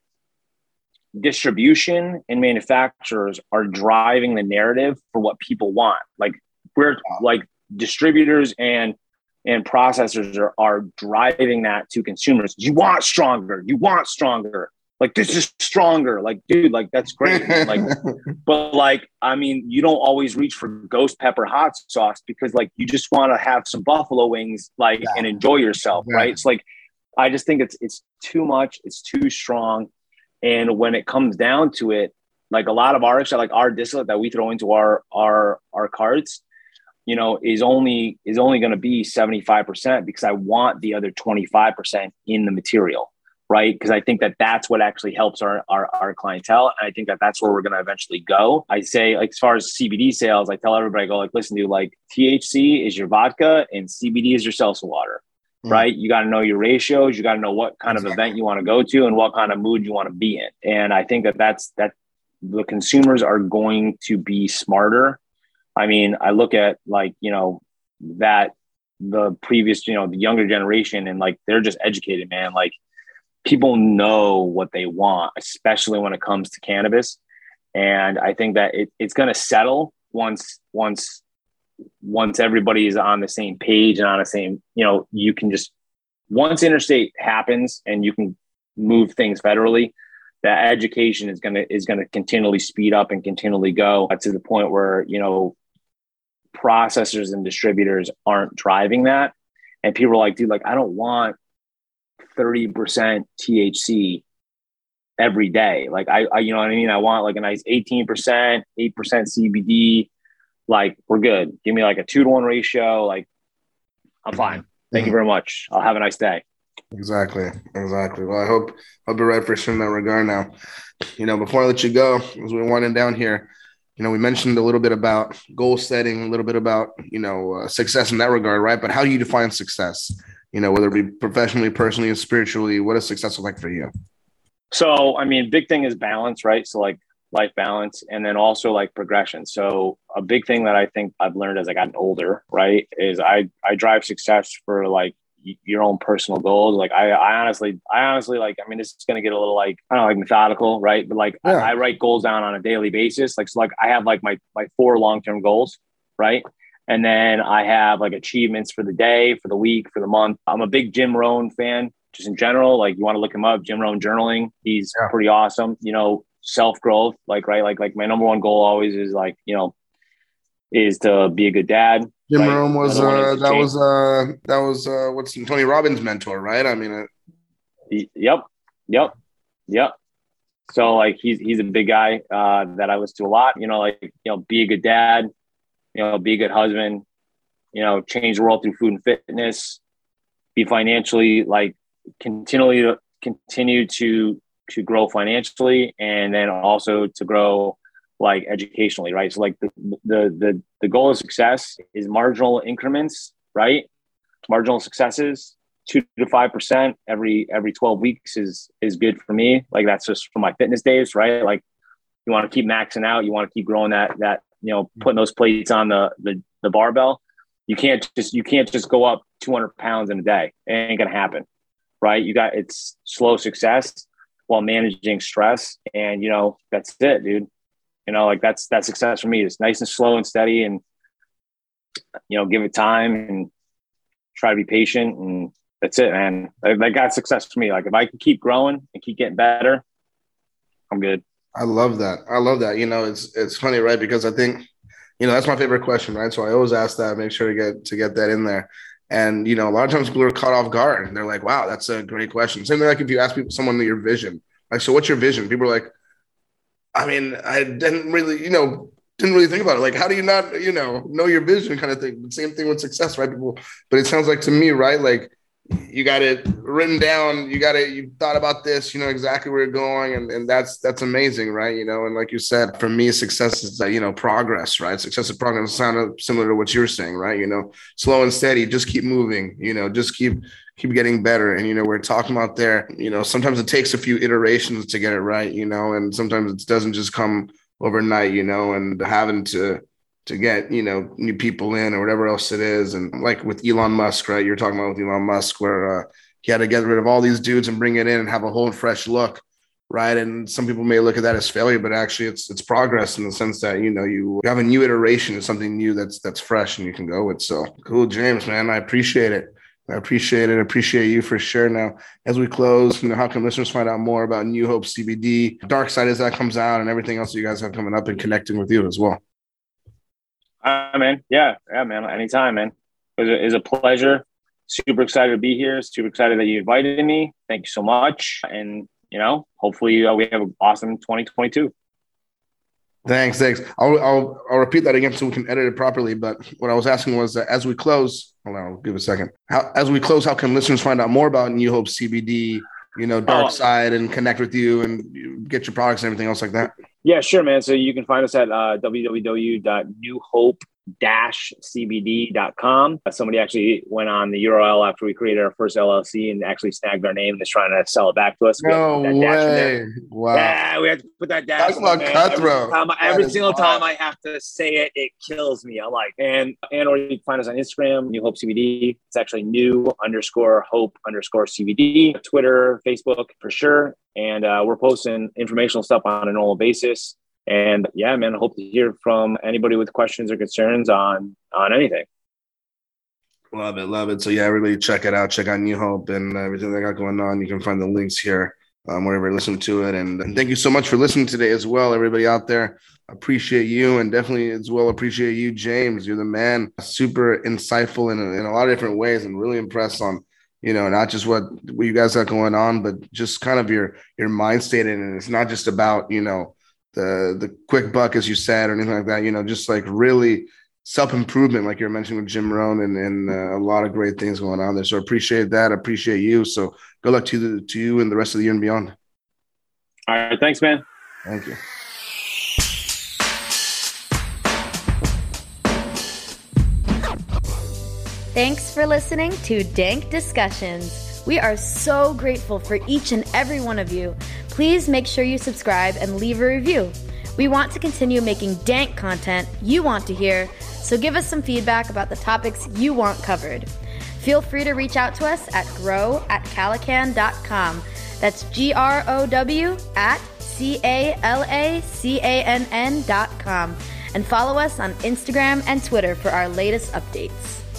distribution and manufacturers are driving the narrative for what people want. Like we're like distributors and processors are driving that to consumers. You want stronger. Like, this is stronger. Like, dude, like, that's great. Like, but like, I mean, you don't always reach for ghost pepper hot sauce because like, you just want to have some buffalo wings, like, and enjoy yourself. Right. It's like, I just think it's too much. It's too strong. And when it comes down to it, like a lot of our distillate that we throw into our carts, is only going to be 75% because I want the other 25% in the material. Right. Because I think that that's what actually helps our clientele. And I think that that's where we're going to eventually go. I say, like, as far as CBD sales, I tell everybody, I go like, listen, dude, like THC is your vodka and CBD is your seltzer water. Right. You got to know your ratios. You got to know what kind of event you want to go to and what kind of mood you want to be in. And I think that the consumers are going to be smarter. I mean, I look at like, that the previous, the younger generation, and like, they're just educated, man. Like, people know what they want, especially when it comes to cannabis. And I think that it's going to settle once everybody is on the same page and on the same, you can just, once interstate happens and you can move things federally, that education is going to continually speed up and continually go to the point where, processors and distributors aren't driving that. And people are like, dude, like, I don't want 30% THC every day. Like I you know what I mean? I want like a nice 18%, 8% CBD. Like, we're good. Give me like a 2-to-1 ratio. Like, I'm fine. Thank you very much. I'll have a nice day. Exactly. Well, I hope you're right for sure in that regard. Now, before I let you go, as we're winding down here, we mentioned a little bit about goal setting, a little bit about, success in that regard, right? But how do you define success? Whether it be professionally, personally, and spiritually, what does success look like for you? So, I mean, big thing is balance, right? So like life balance, and then also like progression. So a big thing that I think I've learned as I gotten older, right, is I drive success for like your own personal goals. Like I honestly, like, I mean, this is going to get a little like, I don't know, like methodical, right? But like, I write goals down on a daily basis. Like, so like I have like my 4 long-term goals, right? And then I have like achievements for the day, for the week, for the month. I'm a big Jim Rohn fan, just in general. Like, you want to look him up, Jim Rohn Journaling. He's pretty awesome. Self-growth, like, right. Like my number one goal always is like, is to be a good dad. Jim Rohn was that was what's Tony Robbins' mentor, right? I mean, Yep. So like he's a big guy that I listen to a lot. Be a good dad. Be a good husband. Change the world through food and fitness. Be financially, like, continue to grow financially, and then also to grow like educationally, right? So like the goal of success is marginal increments, right? Marginal successes, 2 to 5% every 12 weeks is good for me. Like, that's just for my fitness days, right? Like, you You want to keep maxing out. You want to keep growing that, putting those plates on the barbell. You can't just go up 200 pounds in a day. It ain't going to happen. Right. It's slow success while managing stress. And, that's it, dude. That's success for me. It's nice and slow and steady, and, give it time and try to be patient, and that's it, man. That got success for me. Like, if I can keep growing and keep getting better, I'm good. I love that. It's funny, right? Because I think, that's my favorite question, right? So I always ask that, make sure to get that in there. And, a lot of times people are caught off guard and they're like, wow, that's a great question. Same thing like if you ask someone your vision, like, so what's your vision? People are like, I mean, I didn't really think about it. Like, how do you not, know your vision kind of thing? Same thing with success, right? But it sounds like to me, right? Like, you got it written down. You thought about this, exactly where you're going. And that's amazing, right? And like you said, for me, success is, progress, right? Success is progress. Sounded similar to what you're saying, right? Slow and steady, just keep moving, just keep getting better. And, we're talking about there, sometimes it takes a few iterations to get it right, and sometimes it doesn't just come overnight, and having to get, new people in or whatever else it is. And like with Elon Musk, right? You're talking about with Elon Musk where he had to get rid of all these dudes and bring it in and have a whole fresh look, right? And some people may look at that as failure, but actually it's progress in the sense that, you have a new iteration of something new that's fresh and you can go with. So cool, James, man. I appreciate it. I appreciate it. I appreciate you for sure. Now, as we close, how can listeners find out more about New Hope CBD, Dark Side as that comes out, and everything else you guys have coming up and connecting with you as well? Man. Yeah, man. Anytime, man. It was a pleasure. Super excited to be here. Super excited that you invited me. Thank you so much. And, hopefully we have an awesome 2022. Thanks. I'll repeat that again so we can edit it properly. But what I was asking was that as we close, hold on, I'll give a second. As we close, how can listeners find out more about New Hope CBD, Dark Side, and connect with you and get your products and everything else like that? Yeah, sure, man. So you can find us at www.newhope-cbd.com. Somebody actually went on the URL after we created our first LLC and actually snagged our name and is trying to sell it back to us. No way. Wow. Yeah, we have to put that dash. Talk about cutthroat. Every single time I have to say it, it kills me. I'm like, and or you can find us on Instagram, New Hope CBD. It's actually new_hope_CBD, Twitter, Facebook for sure. And we're posting informational stuff on a normal basis. And yeah, man, I hope to hear from anybody with questions or concerns on anything. Love it. So yeah, everybody check it out. Check out New Hope and everything they got going on. You can find the links here wherever you listen to it. And thank you so much for listening today as well, everybody out there. Appreciate you, and definitely as well appreciate you, James. You're the man. Super insightful in a lot of different ways, and really impressed on, not just what you guys got going on, but just kind of your mind state. And it's not just about, the quick buck, as you said, or anything like that, just like really self-improvement, like you're mentioning with Jim Rohn, and a lot of great things going on there. So appreciate that. Appreciate you. So good luck to you and the rest of the year and beyond. All right. Thanks, man. Thank you. Thanks for listening to Dank Discussions. We are so grateful for each and every one of you. Please make sure you subscribe and leave a review. We want to continue making dank content you want to hear, so give us some feedback about the topics you want covered. Feel free to reach out to us at grow@calacan.com. That's GROW@CALACANN.com. And follow us on Instagram and Twitter for our latest updates.